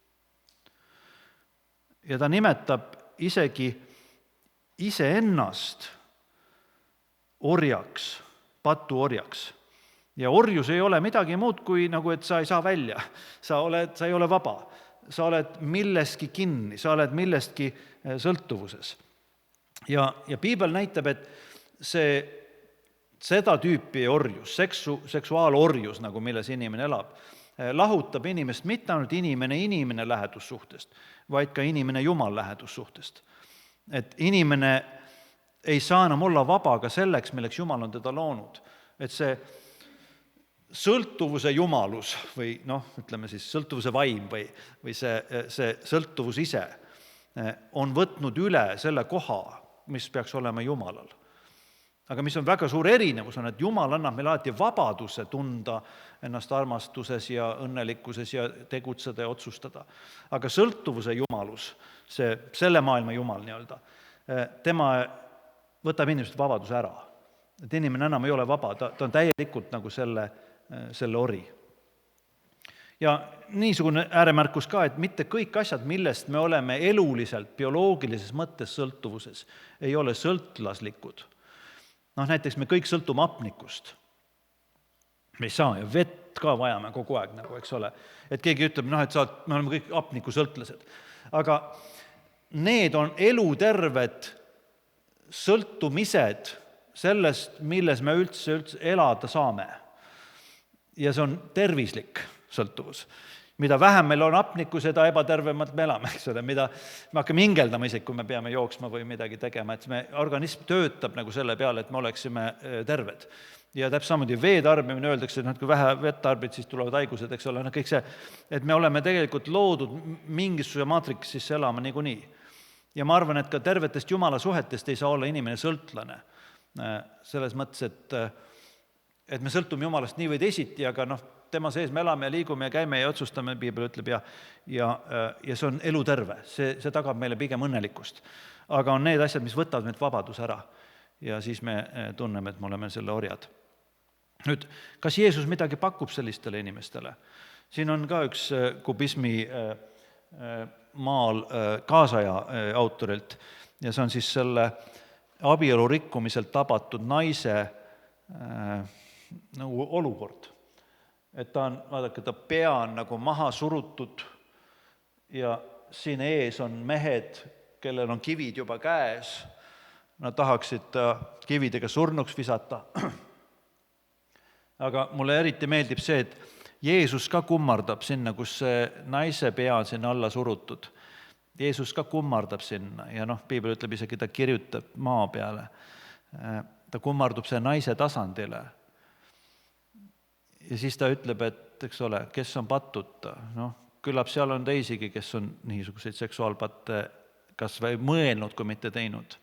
Ja ta nimetab isegi iseennast orjaks, patuorjaks. Ja orjus ei ole midagi muud kui nagu, et sa ei saa välja, sa, oled, sa ei ole vaba, sa oled milleski kinni, sa oled millestki sõltuvuses. Ja, ja piibel näitab, et see, seda tüüpi orjus, seksu, seksuaalorjus, nagu milles inimene elab, lahutab inimest mitte ainult inimene inimene lähedussuhtest, vaid ka inimene jumal lähedussuhtest. Et inimene ei saa enam olla vaba ka selleks, milleks Jumal on teda loonud. Et see sõltuvuse jumalus või noh, ütleme siis sõltuvuse vaim või, või see, see sõltuvus ise on võtnud üle selle koha, mis peaks olema Jumalal. Aga mis on väga suur erinevus on, et Jumal annab meile alati vabaduse tunda ennast armastuses ja õnnelikkuses ja tegutseda ja otsustada. Aga sõltuvuse jumalus, see, selle maailma jumal nii-öelda, tema võtab inimesed vabaduse ära. Et inimene enam ei ole vaba, ta, ta on täielikult nagu selle, selle ori. Ja niisugune ääremärkus ka, et mitte kõik asjad, millest me oleme eluliselt, bioloogilises mõttes sõltuvuses, ei ole sõltlaslikud. Noh, näiteks me kõik sõltume hapnikust. Me ei saa ja vett ka vajame kogu aeg, nagu, eks ole. Et keegi ütleb, noh, et saad, me oleme kõik hapnikusõltlased. Aga need on eluterved sõltumised sellest, milles me üldse, üldse elada saame. Ja see on tervislik sõltuvus. Mida vähem meil on hapnikku, seda ebatervemalt me elame, eks ole, mida me hakkame hingeldama isegi, kui me peame jooksma või midagi tegema, et me organism töötab nagu selle peale, et me oleksime terved. Ja täpselt samamoodi vee tarbimine, öeldakse, et kui vähe vett tarbid, siis tulevad haigused, eks ole, no kõik see, et me oleme tegelikult loodud mingisuguse maatriksis elama niikuinii. Ja ma arvan, et ka tervetest jumala suhetest ei saa olla inimene sõltlane. Selles mõttes, et, et me sõltume jumalast nii või teisiti, aga noh, tema sees me elame ja liigume ja käime ja otsustame, Piibel ütleb, ja, ja, ja see on eluterve, see, see tagab meile pigem õnnelikkust. Aga on need asjad, mis võtavad meilt vabaduse ära ja siis me tunneme, et me oleme selle orjad. Nüüd, kas Jeesus midagi pakub sellistele inimestele? Siin on ka üks kubismi maal kaasaja autorilt ja see on siis selle abielu rikkumiselt tabatud naise nagu olukord. Et ta on, vaadake, ta pea on nagu maha surutud ja siin ees on mehed, kellel on kivid juba käes. Nad tahaksid kividega surnuks visata. Aga mulle eriti meeldib see, et Jeesus ka kummardab sinna, kus see naise pea on sinna alla surutud. Jeesus ka kummardab sinna ja noh, Piibel ütleb isegi, ta kirjutab maa peale. Ta kummardub see naise tasandile. Ja siis ta ütleb, et eks ole, kes on pattuta, noh, küllap seal on teisigi, kes on niisuguseid seksuaalpatte kas või mõelnud, kui mitte teinud.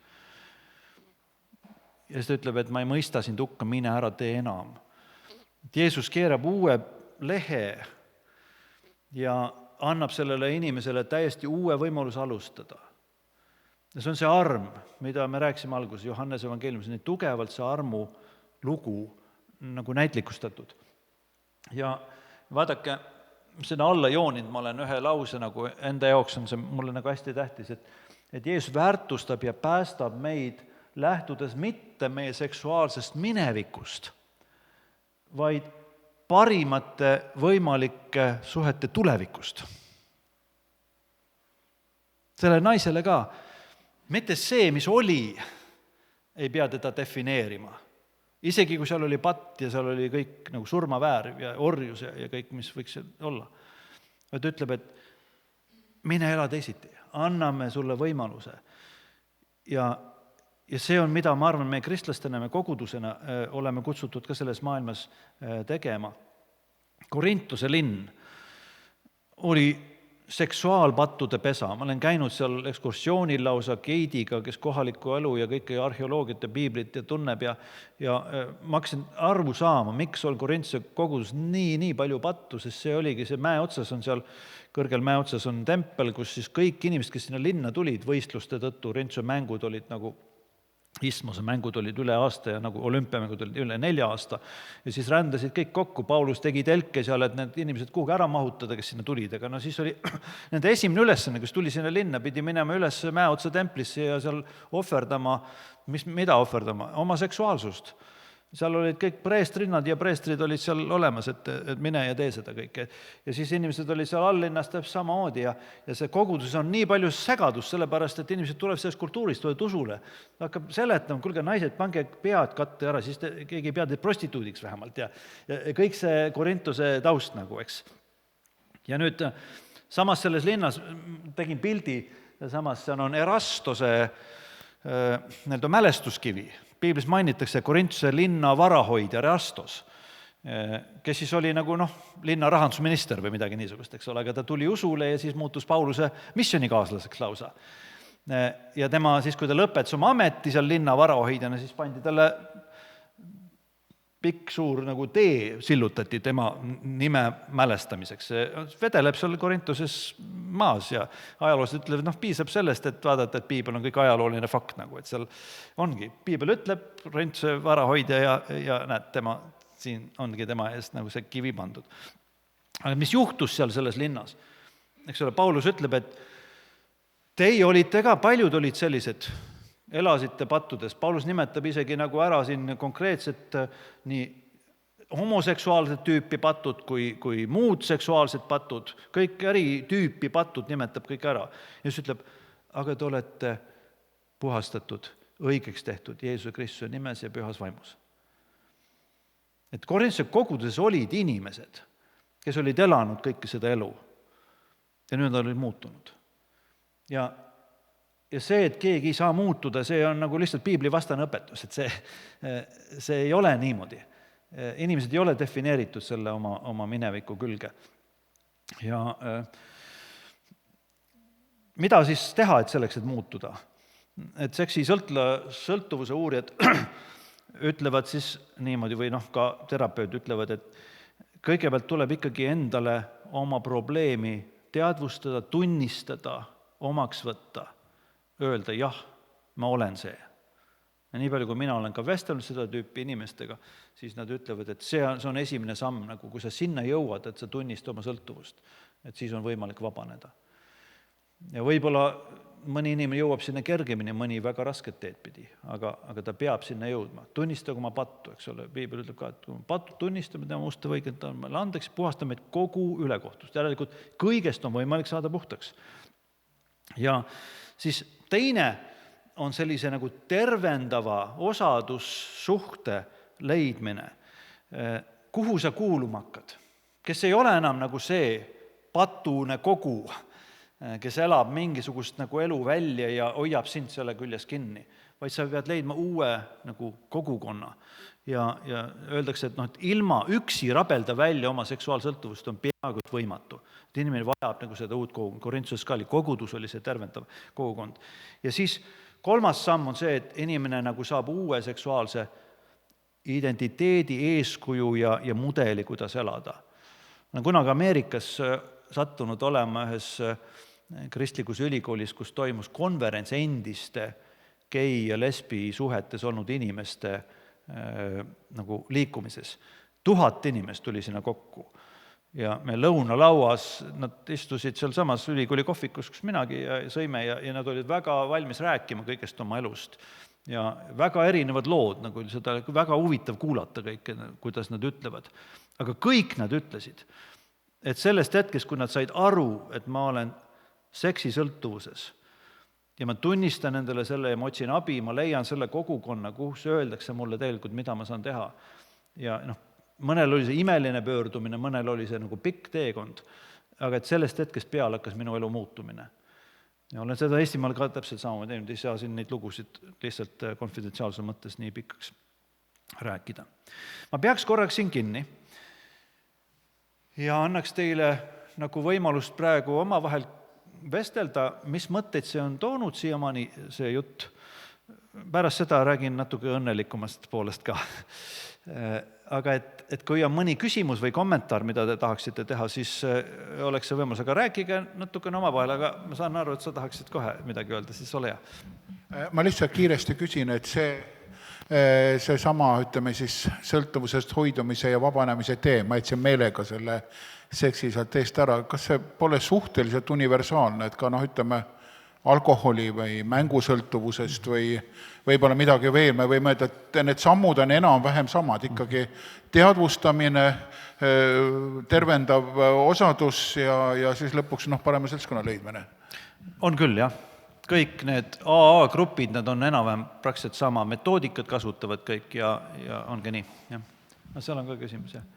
Ja siis ta ütleb, et ma ei mõista sind hukka, mine ära, tee enam. Jeesus keerab uue lehe ja annab sellele inimesele täiesti uue võimaluse alustada. Ja see on see arm, mida me rääkisime alguses, Johannese evangeeliumis, nii tugevalt see armu lugu nagu näitlikustatud. Ja vaadake, seda alla jooninud ma olen ühe lause nagu enda jaoks on see mulle nagu hästi tähtis, et, et Jeesus väärtustab ja päästab meid lähtudes mitte meie seksuaalsest minevikust, vaid parimate võimalike suhete tulevikust. Selle naisele ka, mitte see, mis oli, ei pea teda defineerima. Isegi kui seal oli patt ja seal oli kõik nagu surmaväär ja orjus ja, ja kõik, mis võiks olla. Ta ütleb, et mine ela teisiti, anname sulle võimaluse. Ja, ja see on, mida ma arvan, me kristlastena, me kogudusena äh, oleme kutsutud ka selles maailmas äh, tegema. Korintuse linn oli seksuaalpattude pesa. Ma olen käinud seal ekskursioonil lausa geidiga, kes kohaliku elu ja kõike arheoloogiat ja piiblit ja tunneb ja, ja ma hakkasin arvu saama, miks on Korintuse kogudus nii, nii palju pattu, sest see oligi, see mäe otsas on seal, kõrgel mäe otsas on tempel, kus siis kõik inimesed, kes sinna linna tulid võistluste tõttu, Korintuse mängud olid nagu Istmose mängud olid üle aasta ja nagu olümpiamängud olid üle nelja aasta ja siis rändasid kõik kokku, Paulus tegi telke seal, et need inimesed kuhugi ära mahutada, kes sinna tulid, aga no siis oli nende esimene ülesanne, kes tuli sinna linna, pidi minema üles mäeotsa templisse ja seal ohverdama, mis, mida ohverdama, oma seksuaalsust. Seal olid kõik preestrinnad ja preestrid olid seal olemas, et, et mine ja tee seda kõike. Ja siis inimesed olid seal allinnas täpselt samamoodi ja, ja see kogudus on nii palju segadus, sellepärast, et inimesed tulevad sellest kultuurist, tulevad usule. Ta hakkab seletama, kuulge naised, pange pead katte ära, siis te, keegi ei pea teid prostituudiks vähemalt ja, ja kõik see Korintuse taust nagu, eks. Ja nüüd samas selles linnas tegin pildi, samas seal on Erastose nii-öelda mälestuskivi. Piiblis mainitakse Korintuse linna varahoidja Erastos, kes siis oli nagu noh, linna rahandusminister või midagi niisugust, eks ole, aga ta tuli usule ja siis muutus Pauluse missionikaaslaseks lausa. Ja tema siis, kui ta lõpetas oma ameti seal linna varahoidjana, siis pandi talle pikk suur nagu tee sillutati tema nime mälestamiseks. See vedeleb seal Korintoses maas ja ajaloos ütlevad, noh, piisab sellest, et vaadata, et piibel on kõik ajalooline fakt nagu, et seal ongi, piibel ütleb, Korintuse varahoidja ja, ja näed, tema, siin ongi tema eest nagu see kivi pandud. Aga mis juhtus seal selles linnas? Eks ole, Paulus ütleb, et teie olite ka, paljud olid sellised, elasite pattudes. Paulus nimetab isegi nagu ära siin konkreetset nii homoseksuaalset tüüpi patud kui, kui muud seksuaalsed patud, kõik eri tüüpi patud nimetab kõik ära. Ja siis ütleb, aga te olete puhastatud, õigeks tehtud Jeesuse Kristuse nimes ja pühas vaimus. Et Korintuse koguduses olid inimesed, kes olid elanud kõike seda elu ja nüüd olid muutunud. Ja Ja see, et keegi ei saa muutuda, see on nagu lihtsalt piibli vastane õpetus, et see, see ei ole niimoodi. Inimesed ei ole defineeritud selle oma, oma mineviku külge. Ja mida siis teha, et selleks, et muutuda? Et seksi sõltla, sõltuvuse uurijad ütlevad siis niimoodi, või noh, ka terapeud ütlevad, et kõigepealt tuleb ikkagi endale oma probleemi teadvustada, tunnistada, omaks võtta, öelda, jah, ma olen see. Ja nii palju, kui mina olen ka vestelnud seda tüüpi inimestega, siis nad ütlevad, et see on, see on esimene samm, nagu kui sa sinna jõuad, et sa tunnistad oma sõltuvust, et siis on võimalik vabaneda. Ja võib-olla mõni inimene jõuab sinna kergemini, mõni väga rasket teed pidi, aga, aga ta peab sinna jõudma. Tunnistage oma pattu, eks ole, piibel ütleb ka, et kui pattu tunnistame, tema musta võiget on meile andeks, puhastame kogu ülekohtust. Järelikult kõigest on võimalik saada puhtaks. Ja siis teine on sellise nagu tervendava osadussuhte leidmine, kuhu sa kuuluma hakkad, kes ei ole enam nagu see patune kogu, kes elab mingisugust nagu elu välja ja hoiab sind selle küljes kinni, vaid sa pead leidma uue nagu kogukonna. Ja, ja öeldakse, et noh, et ilma üksi rabelda välja oma seksuaalsõltuvust on peaaegu võimatu. Et inimene vajab nagu seda uut kogukond. Korintsuses ka oli kogudus, oli see tervendav kogukond. Ja siis kolmas samm on see, et inimene nagu saab uue seksuaalse identiteedi, eeskuju ja, ja mudeli, kuidas elada. No kunagi Ameerikas sattunud olema ühes kristlikus ülikoolis, kus toimus konverents endiste gei- ja lesbi suhetes olnud inimeste nagu liikumises. Tuhat inimest tuli sinna kokku ja me lõunalauas, nad istusid seal samas ülikooli kohvikus, kus minagi ja sõime ja, ja nad olid väga valmis rääkima kõigest oma elust ja väga erinevad lood, nagu seda väga huvitav kuulata kõike, kuidas nad ütlevad. Aga kõik nad ütlesid, et sellest hetkest, kui nad said aru, et ma olen seksisõltuvuses ja ma tunnistan endale selle ja ma otsin abi, ma leian selle kogukonna, kus öeldakse mulle tegelikult, mida ma saan teha. Ja noh, mõnel oli see imeline pöördumine, mõnel oli see nagu pikk teekond, aga et sellest hetkest peale hakkas minu elu muutumine. Ja olen seda Eestimaal ka täpselt sama teinud, ei saa siin neid lugusid lihtsalt konfidentsiaalsuse mõttes nii pikkaks rääkida. Ma peaks korraks siin kinni ja annaks teile nagu võimalust praegu omavahel vestelda, mis mõtteid see on toonud siiamaani see jutt. Pärast seda räägin natuke õnnelikumast poolest ka. Aga et, et kui on mõni küsimus või kommentaar, mida te tahaksite teha, siis oleks see võimalus, aga rääkige natukene omavahel, aga ma saan aru, et sa tahaksid kohe midagi öelda, siis ole hea. Ma lihtsalt kiiresti küsin, et see, see sama, ütleme siis, sõltuvusest hoidumise ja vabanemise tee, ma jätsin meelega selle seksi sealt teest ära, kas see pole suhteliselt universaalne, et ka noh, ütleme, alkoholi või mängusõltuvusest või võib-olla midagi veel, me võime öelda, et need sammud on enam-vähem samad, ikkagi teadvustamine, tervendav osadus ja, ja siis lõpuks noh, parema seltskonna leidmine. On küll, jah. Kõik need A A-grupid, nad on enam-vähem praktiliselt sama, metoodikat kasutavad kõik ja, ja ongi nii. Jah. No seal on ka küsimus, jah.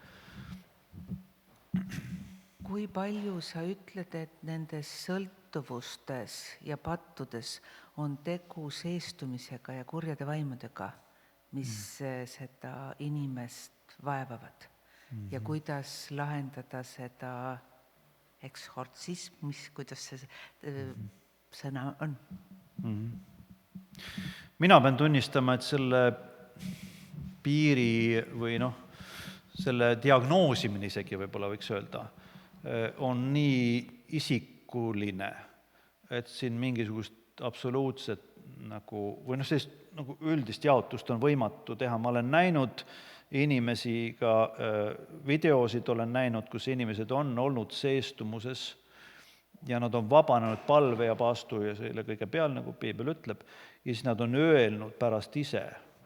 Kui palju sa ütled, et nendes sõltuvustes ja pattudes on tegu seestumisega ja kurjade vaimudega, mis mm. seda inimest vaevavad mm-hmm. ja kuidas lahendada seda eksortsism, mis, kuidas see mm-hmm. sõna on? Mm-hmm. Mina pean tunnistama, et selle piiri või noh, selle diagnoosimine isegi võib-olla võiks öelda, on nii isikuline, et siin mingisugust absoluutset nagu, või noh, sellist nagu üldist jaotust on võimatu teha. Ma olen näinud inimesi, ka videosid olen näinud, kus inimesed on olnud seestumuses ja nad on vabanenud palve ja paastu ja selle kõige peal, nagu Piibel ütleb, ja siis nad on öelnud pärast ise,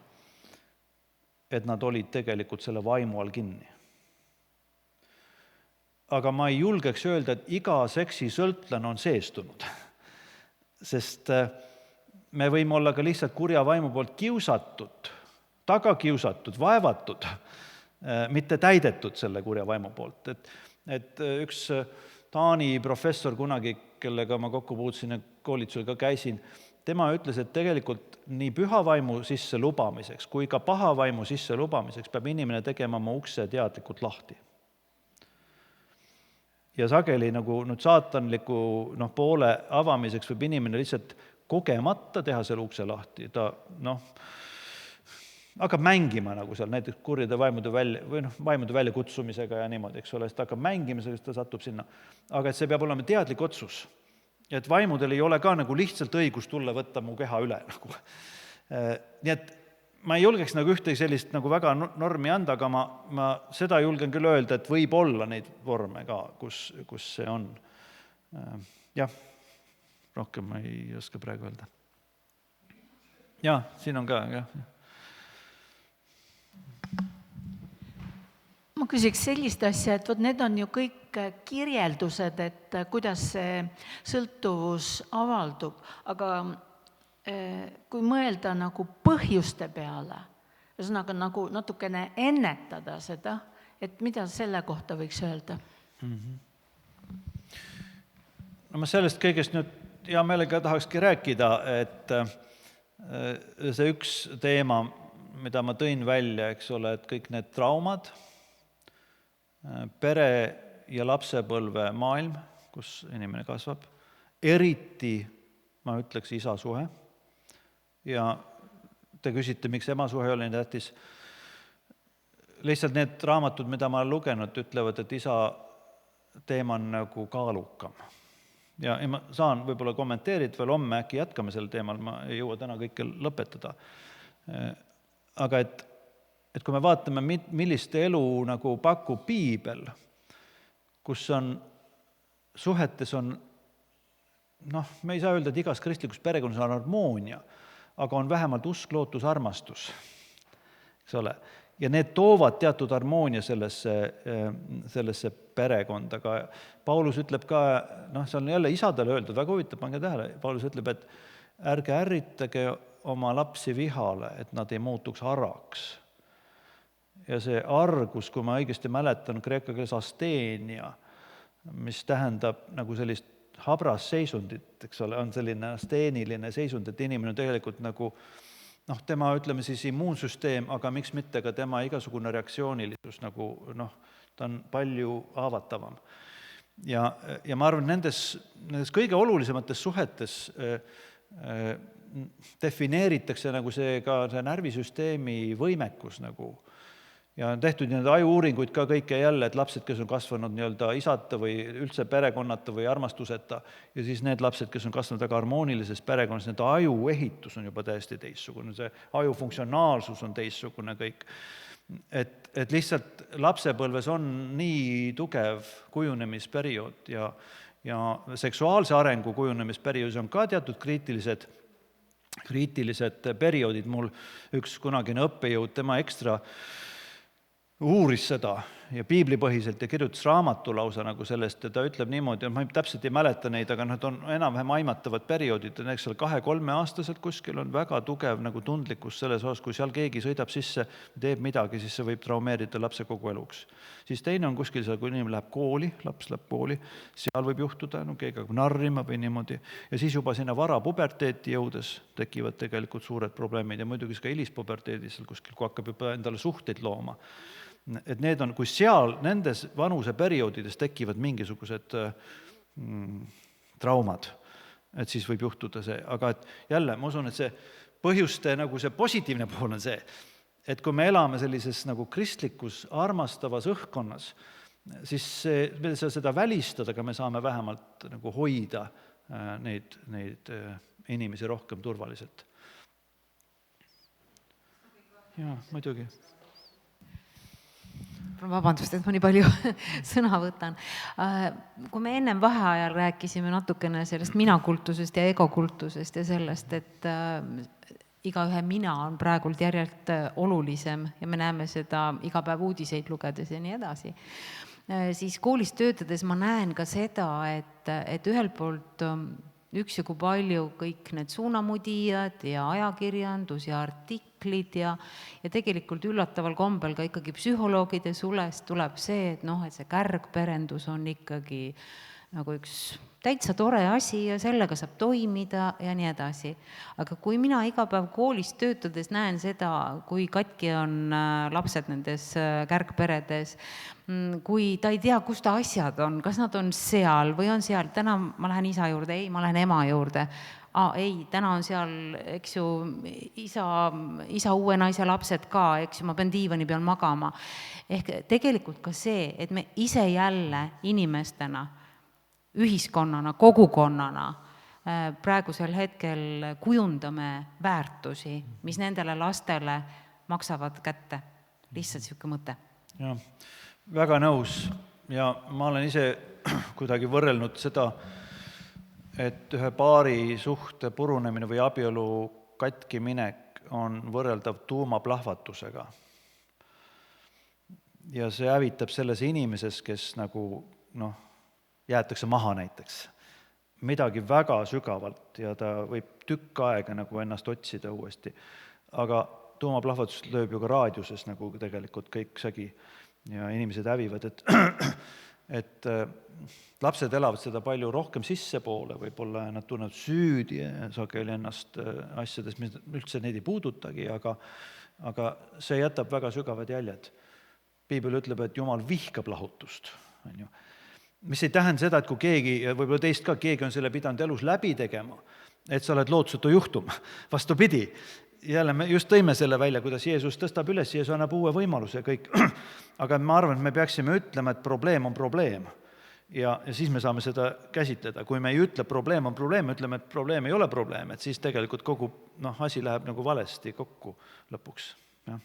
et nad olid tegelikult selle vaimu all kinni. Aga ma ei julgeks öelda, et iga seksisõltlane on seestunud, sest me võime olla ka lihtsalt kurja vaimu poolt kiusatud, taga kiusatud, vaevatud, mitte täidetud selle kurja vaimu poolt. Et, et üks Taani professor kunagi, kellega ma kokku puutusin ja koolitusel ka käisin, tema ütles, et tegelikult nii püha vaimu sisse lubamiseks kui ka paha vaimu sisse lubamiseks peab inimene tegema oma ukse teadlikult lahti. Ja sageli nagu nüüd saatanliku noh, poole avamiseks võib inimene lihtsalt kogemata teha selle ukse lahti. Ta noh, hakkab mängima nagu seal näiteks kurjade vaimude välja, või noh, vaimude väljakutsumisega ja niimoodi, eks ole, sest ta hakkab mängima, sellest ta satub sinna. Aga et see peab olema teadlik otsus. Ja et vaimudel ei ole ka nagu lihtsalt õigus tulla võtta mu keha üle. Nagu. Nii et ma ei julgeks nagu ühte sellist nagu väga normi anda, aga ma, ma seda julgen küll öelda, et võib olla neid vorme ka, kus, kus see on. Jah, rohkem ma ei oska praegu öelda. Jah, siin on ka, jah. Ma küsiks sellist asja, et võt, need on ju kõik kirjeldused, et kuidas see sõltuvus avaldub, aga kui mõelda nagu põhjuste peale, ühesõnaga nagu natukene ennetada seda, et mida selle kohta võiks öelda? Mm-hmm. No ma sellest kõigest nüüd hea meelega tahakski rääkida, et see üks teema, mida ma tõin välja, eks ole, et kõik need traumad, pere ja lapsepõlve maailm, kus inimene kasvab, eriti, ma ütleks, isa suhe. Ja te küsite, miks ema suhe oli tähtis. Lihtsalt need raamatud, mida ma olen lugenud, ütlevad, et isa teema on nagu kaalukam. Ja ma saan võib-olla kommenteerida veel homme, äkki jätkame sel teemal, ma ei jõua täna kõike lõpetada. Aga et et kui me vaatame, millist elu nagu pakub Piibel, kus on, suhetes on, noh, me ei saa öelda, et igas kristlikus perekonnas on harmoonia, aga on vähemalt usk, lootus, armastus, eks ole. Ja need toovad teatud harmoonia sellesse, sellesse perekonda. Aga Paulus ütleb ka, noh, see on jälle isadele öeldud, väga huvitav, pange tähele, Paulus ütleb, et ärge ärritage oma lapsi vihale, et nad ei muutuks araks. Ja see argus, kui ma õigesti mäletan, kreeka keeles asteenia, mis tähendab nagu sellist habras seisundit, eks ole, on selline asteeniline seisund, et inimene on tegelikult nagu, noh, tema, ütleme siis immuunsüsteem, aga miks mitte ka tema igasugune reaktsioonilisus, nagu, noh, ta on palju haavatavam. Ja, ja ma arvan, nendes, nendes kõige olulisemates suhetes äh, äh, defineeritakse nagu see ka see närvisüsteemi võimekus nagu. Ja on tehtud nii-öelda aju-uuringuid ka kõike jälle, et lapsed, kes on kasvanud nii-öelda isata või üldse perekonnata või armastuseta, ja siis need lapsed, kes on kasvanud väga harmoonilises perekonnas, nende ajuehitus on juba täiesti teissugune, see aju funktsionaalsus on teissugune kõik. Et, et lihtsalt lapsepõlves on nii tugev kujunemisperiood ja, ja seksuaalse arengu kujunemisperioodis on ka teatud kriitilised, kriitilised perioodid. Mul üks kunagine õppejõud, tema ekstra uuris seda ja piiblipõhiselt ja kirjutas raamatu lausa nagu sellest ja ta ütleb niimoodi, ma täpselt ei mäleta neid, aga nad on enam-vähem aimatavad perioodid, eks seal kahe-kolme aastaselt kuskil on väga tugev nagu tundlikkus selles osas, kui seal keegi sõidab sisse, teeb midagi, siis see võib traumeerida lapse kogu eluks. Siis teine on kuskil seal, kui inimene läheb kooli, laps läheb kooli, seal võib juhtuda, no keegi hakkab narrima või niimoodi, ja siis juba sinna vara puberteeti jõudes tekivad tegelikult suured probleemid ja muidugi ka hilispuberteedis kuskil, kui hakkab juba endale suhteid looma. Et need on, kui seal nendes vanuse perioodides tekivad mingisugused mm, traumad, et siis võib juhtuda see, aga et jälle ma usun, et see põhjuste nagu see positiivne pool on see, et kui me elame sellises nagu kristlikus armastavas õhkkonnas, siis see, me ei saa seda välistada, aga me saame vähemalt nagu hoida neid, neid inimesi rohkem turvaliselt. Jaa, muidugi. Vabandust, et ma nii palju sõna võtan. Kui me ennem vaheajal rääkisime natukene sellest minakultusest ja egokultusest ja sellest, et igaühe mina on praegult järjelt olulisem ja me näeme seda iga päev uudiseid lugedes ja nii edasi, siis koolis töötades ma näen ka seda, et, et ühelt poolt üksjagu palju kõik need suunamudijad ja ajakirjandus ja artiklid ja, ja tegelikult üllataval kombel ka ikkagi psühholoogide sulest tuleb see, et noh, et see kärgperendus on ikkagi nagu üks täitsa tore asi ja sellega saab toimida ja nii edasi. Aga kui mina iga päev koolis töötades näen seda, kui katki on lapsed nendes kärgperedes, kui ta ei tea, kus ta asjad on, kas nad on seal või on seal, täna ma lähen isa juurde, ei, ma lähen ema juurde, ah, ei, täna on seal, eks ju, isa, isa uue naise lapsed ka, eks ju, ma pean diivani peal magama. Ehk tegelikult ka see, et me ise jälle inimestena, ühiskonnana, kogukonnana praegusel hetkel kujundame väärtusi, mis nendele lastele maksavad kätte. Lihtsalt siuke mõte. Ja, väga nõus ja ma olen ise kuidagi võrrelnud seda, et ühe paari suhte purunemine või abielu katkiminek on võrreldav tuumaplahvatusega. Ja see hävitab selles inimeses, kes nagu, noh, jäetakse maha näiteks midagi väga sügavalt ja ta võib tükk aega nagu ennast otsida uuesti. Aga tuumaplahvatus lööb ju ka raadiuses nagu tegelikult kõik segi ja inimesed hävivad, et, et lapsed elavad seda palju rohkem sissepoole, võib-olla nad tunnevad süüdi ja sageli ennast asjades, mis üldse neid ei puudutagi, aga, aga see jätab väga sügavad jäljed. Piibel ütleb, et Jumal vihkab lahutust, on ju. Mis ei tähenda seda, et kui keegi, ja võib-olla teist ka, keegi on selle pidanud elus läbi tegema, et sa oled lootusetu juhtum. Vastupidi, jälle me just tõime selle välja, kuidas Jeesus tõstab üles, Jeesus annab uue võimaluse kõik. Aga ma arvan, et me peaksime ütlema, et probleem on probleem. Ja, ja siis me saame seda käsitleda. Kui me ei ütle, probleem on probleem, ütleme, et probleem ei ole probleem, et siis tegelikult kogu noh, asi läheb nagu valesti kokku lõpuks. Ja.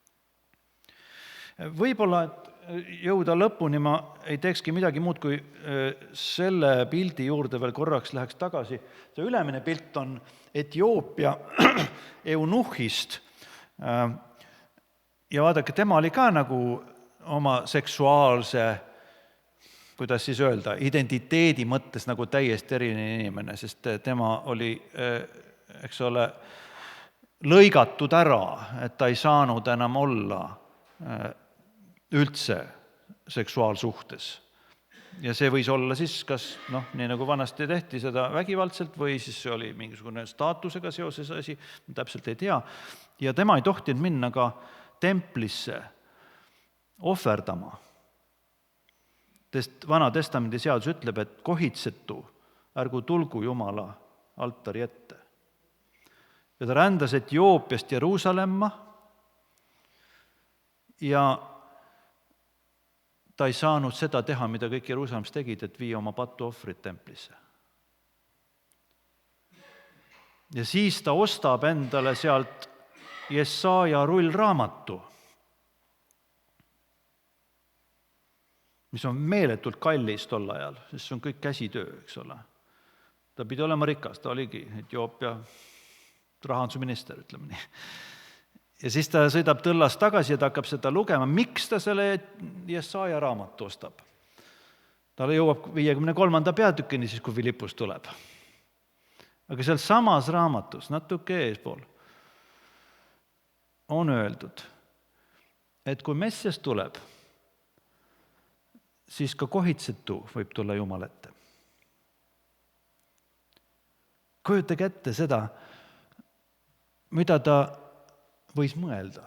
Võib-olla, et jõuda lõpuni ma ei teekski midagi muud, kui selle pildi juurde veel korraks läheks tagasi. See ülemine pilt on Etioopia eunuhist. Ja vaadake, tema oli ka nagu oma seksuaalse, kuidas siis öelda, identiteedi mõttes nagu täiesti eriline inimene, sest tema oli, eks ole, lõigatud ära, et ta ei saanud enam olla üldse seksuaalsuhtes. Ja see võis olla siis kas, noh, nii nagu vanasti tehti seda vägivaldselt või siis see oli mingisugune staatusega seoses asi, täpselt ei tea. Ja tema ei tohtinud minna ka templisse ohverdama. Sest Vana Testamendi seadus ütleb, et kohitsetu, ärgu tulgu Jumala altari ette. Ja ta rändas Etioopiast Jeruusalemma ja ta ei saanud seda teha, mida kõik Jeruusalemmas tegid, et viia oma patuohvrit templisse. Ja siis ta ostab endale sealt Jesaja rullraamatu, mis on meeletult kallis tol ajal, sest see on kõik käsitöö, eks ole. Ta pidi olema rikas, ta oligi Etioopia rahandusminister, ütleme nii. Ja siis ta sõidab tõllast tagasi ja ta hakkab seda lugema. Miks ta selle Jesaja raamatu ostab? Ta jõuab viiekümne kolmanda peatükini siis, kui Filippus tuleb. Aga seal samas raamatus, natuke eespool, on öeldud, et kui Messias tuleb, siis ka kohitsetu võib tulla Jumal ette. Kujutage ette seda, mida ta võis mõelda.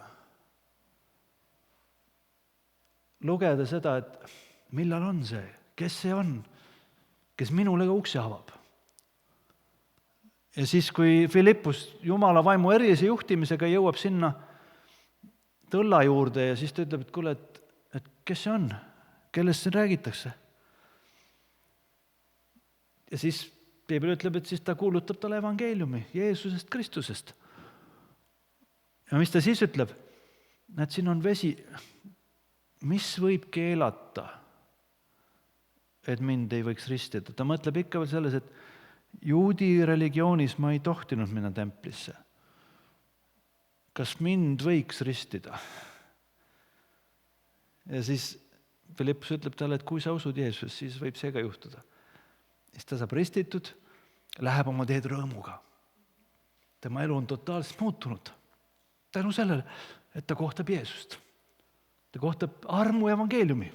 Lugeda seda, et millal on see, kes see on, kes minule ka ukse avab. Ja siis, kui Filippus Jumala vaimu erilise juhtimisega jõuab sinna, tõlla juurde ja siis ta ütleb, et kuule, et, et kes see on, kellest siin räägitakse. Ja siis Piibel ütleb, et siis ta kuulutab talle evangeeliumi Jeesusest Kristusest. Ja mis ta siis ütleb? Näed, siin on vesi. Mis võib keelata, et mind ei võiks ristida? Ta mõtleb ikka veel selles, et juudi religioonis ma ei tohtinud minna templisse. Kas mind võiks ristida? Ja siis Philippus ütleb talle, et kui sa usud Jeesus, siis võib see ka juhtuda. Siis ta saab ristitud, läheb oma teed rõõmuga. Tema elu on totaalselt muutunud. Tänu sellele, et ta kohtab Jeesust. Ta kohtab armu evangeeliumi.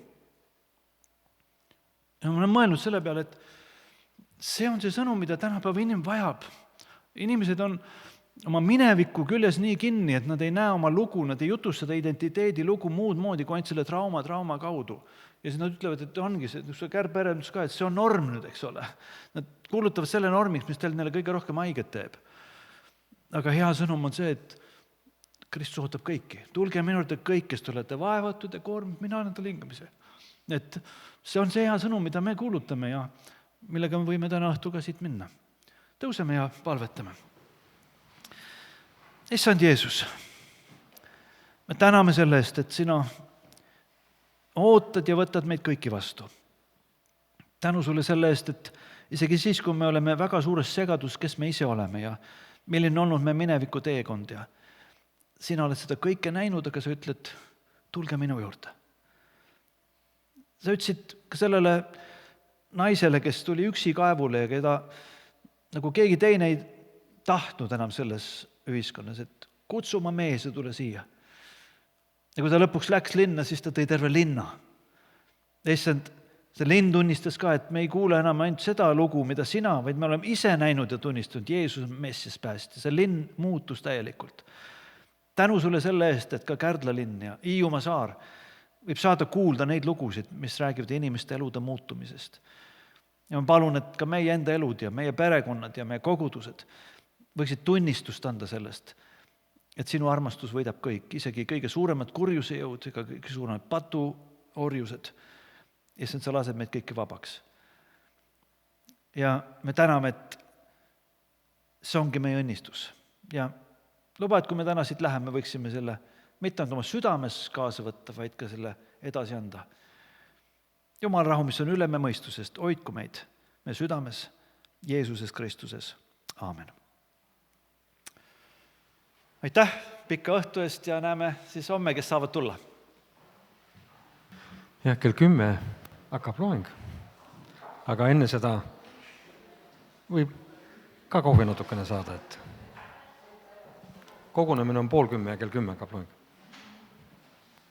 Ja ma olen mõelnud selle peale, et see on see sõnum, mida tänapäeva inimene vajab. Inimesed on oma mineviku küljes nii kinni, et nad ei näe oma lugu, nad ei jutusta seda identiteedi lugu muud moodi, kui ainult selle trauma, trauma kaudu. Ja siis nad ütlevad, et ongi see, see Kärb-Pere ütles ka, et see on norm nüüd, eks ole. Nad kuulutavad selle normiks, mis teil neile kõige rohkem haiget teeb. Aga hea sõnum on see, et Kristus ootab kõiki. Tulge minu juurde kõik, kes te olete vaevatud ja koormad, mina annan talle hingamise. Et see on see hea sõnum, mida me kuulutame ja millega me võime täna õhtuga siit minna. Tõuseme ja palvetame. Issand Jeesus, me täname selle eest, et sina ootad ja võtad meid kõiki vastu. Tänu sulle selle eest, et isegi siis, kui me oleme väga suures segadus, kes me ise oleme ja milline on olnud me mineviku teekond ja sina oled seda kõike näinud, aga sa ütled, tulge minu juurde. Sa ütlesid ka sellele naisele, kes tuli üksi kaevule ja keda nagu keegi teine ei tahtnud enam selles ühiskonnas, et kutsu oma mees ja tule siia. Ja kui ta lõpuks läks linna, siis ta tõi terve linna. Issand, see linn tunnistas ka, et me ei kuule enam ainult seda lugu, mida sina, vaid me oleme ise näinud ja tunnistanud, Jeesus on Messias päästja. See linn muutus täielikult. Tänu sulle selle eest, et ka Kärdla linn ja Hiiumaa saar võib saada kuulda neid lugusid, mis räägivad inimeste elude muutumisest. Ja ma palun, et ka meie enda elud ja meie perekonnad ja meie kogudused võiksid tunnistust anda sellest, et sinu armastus võidab kõik, isegi kõige suuremad kurjuse jõud, ega kõige suuremad patuorjused. Ja sa lased meid kõiki vabaks. Ja me täname, et see ongi meie õnnistus. Ja luba, et kui me täna siit läheme, võiksime selle mitte ainult oma südames kaasa võtta, vaid ka selle edasi anda. Jumal rahu, mis on üle me mõistusest, hoidku meid meie südames Jeesuses Kristuses. Aamen. Aitäh pikka õhtu eest ja näeme siis homme, kes saavad tulla. Jah, kell kümme hakkab loeng, aga enne seda võib ka kohvi natukene saada, et kogunemine on pool kümme ja kell kümme hakkab loeng.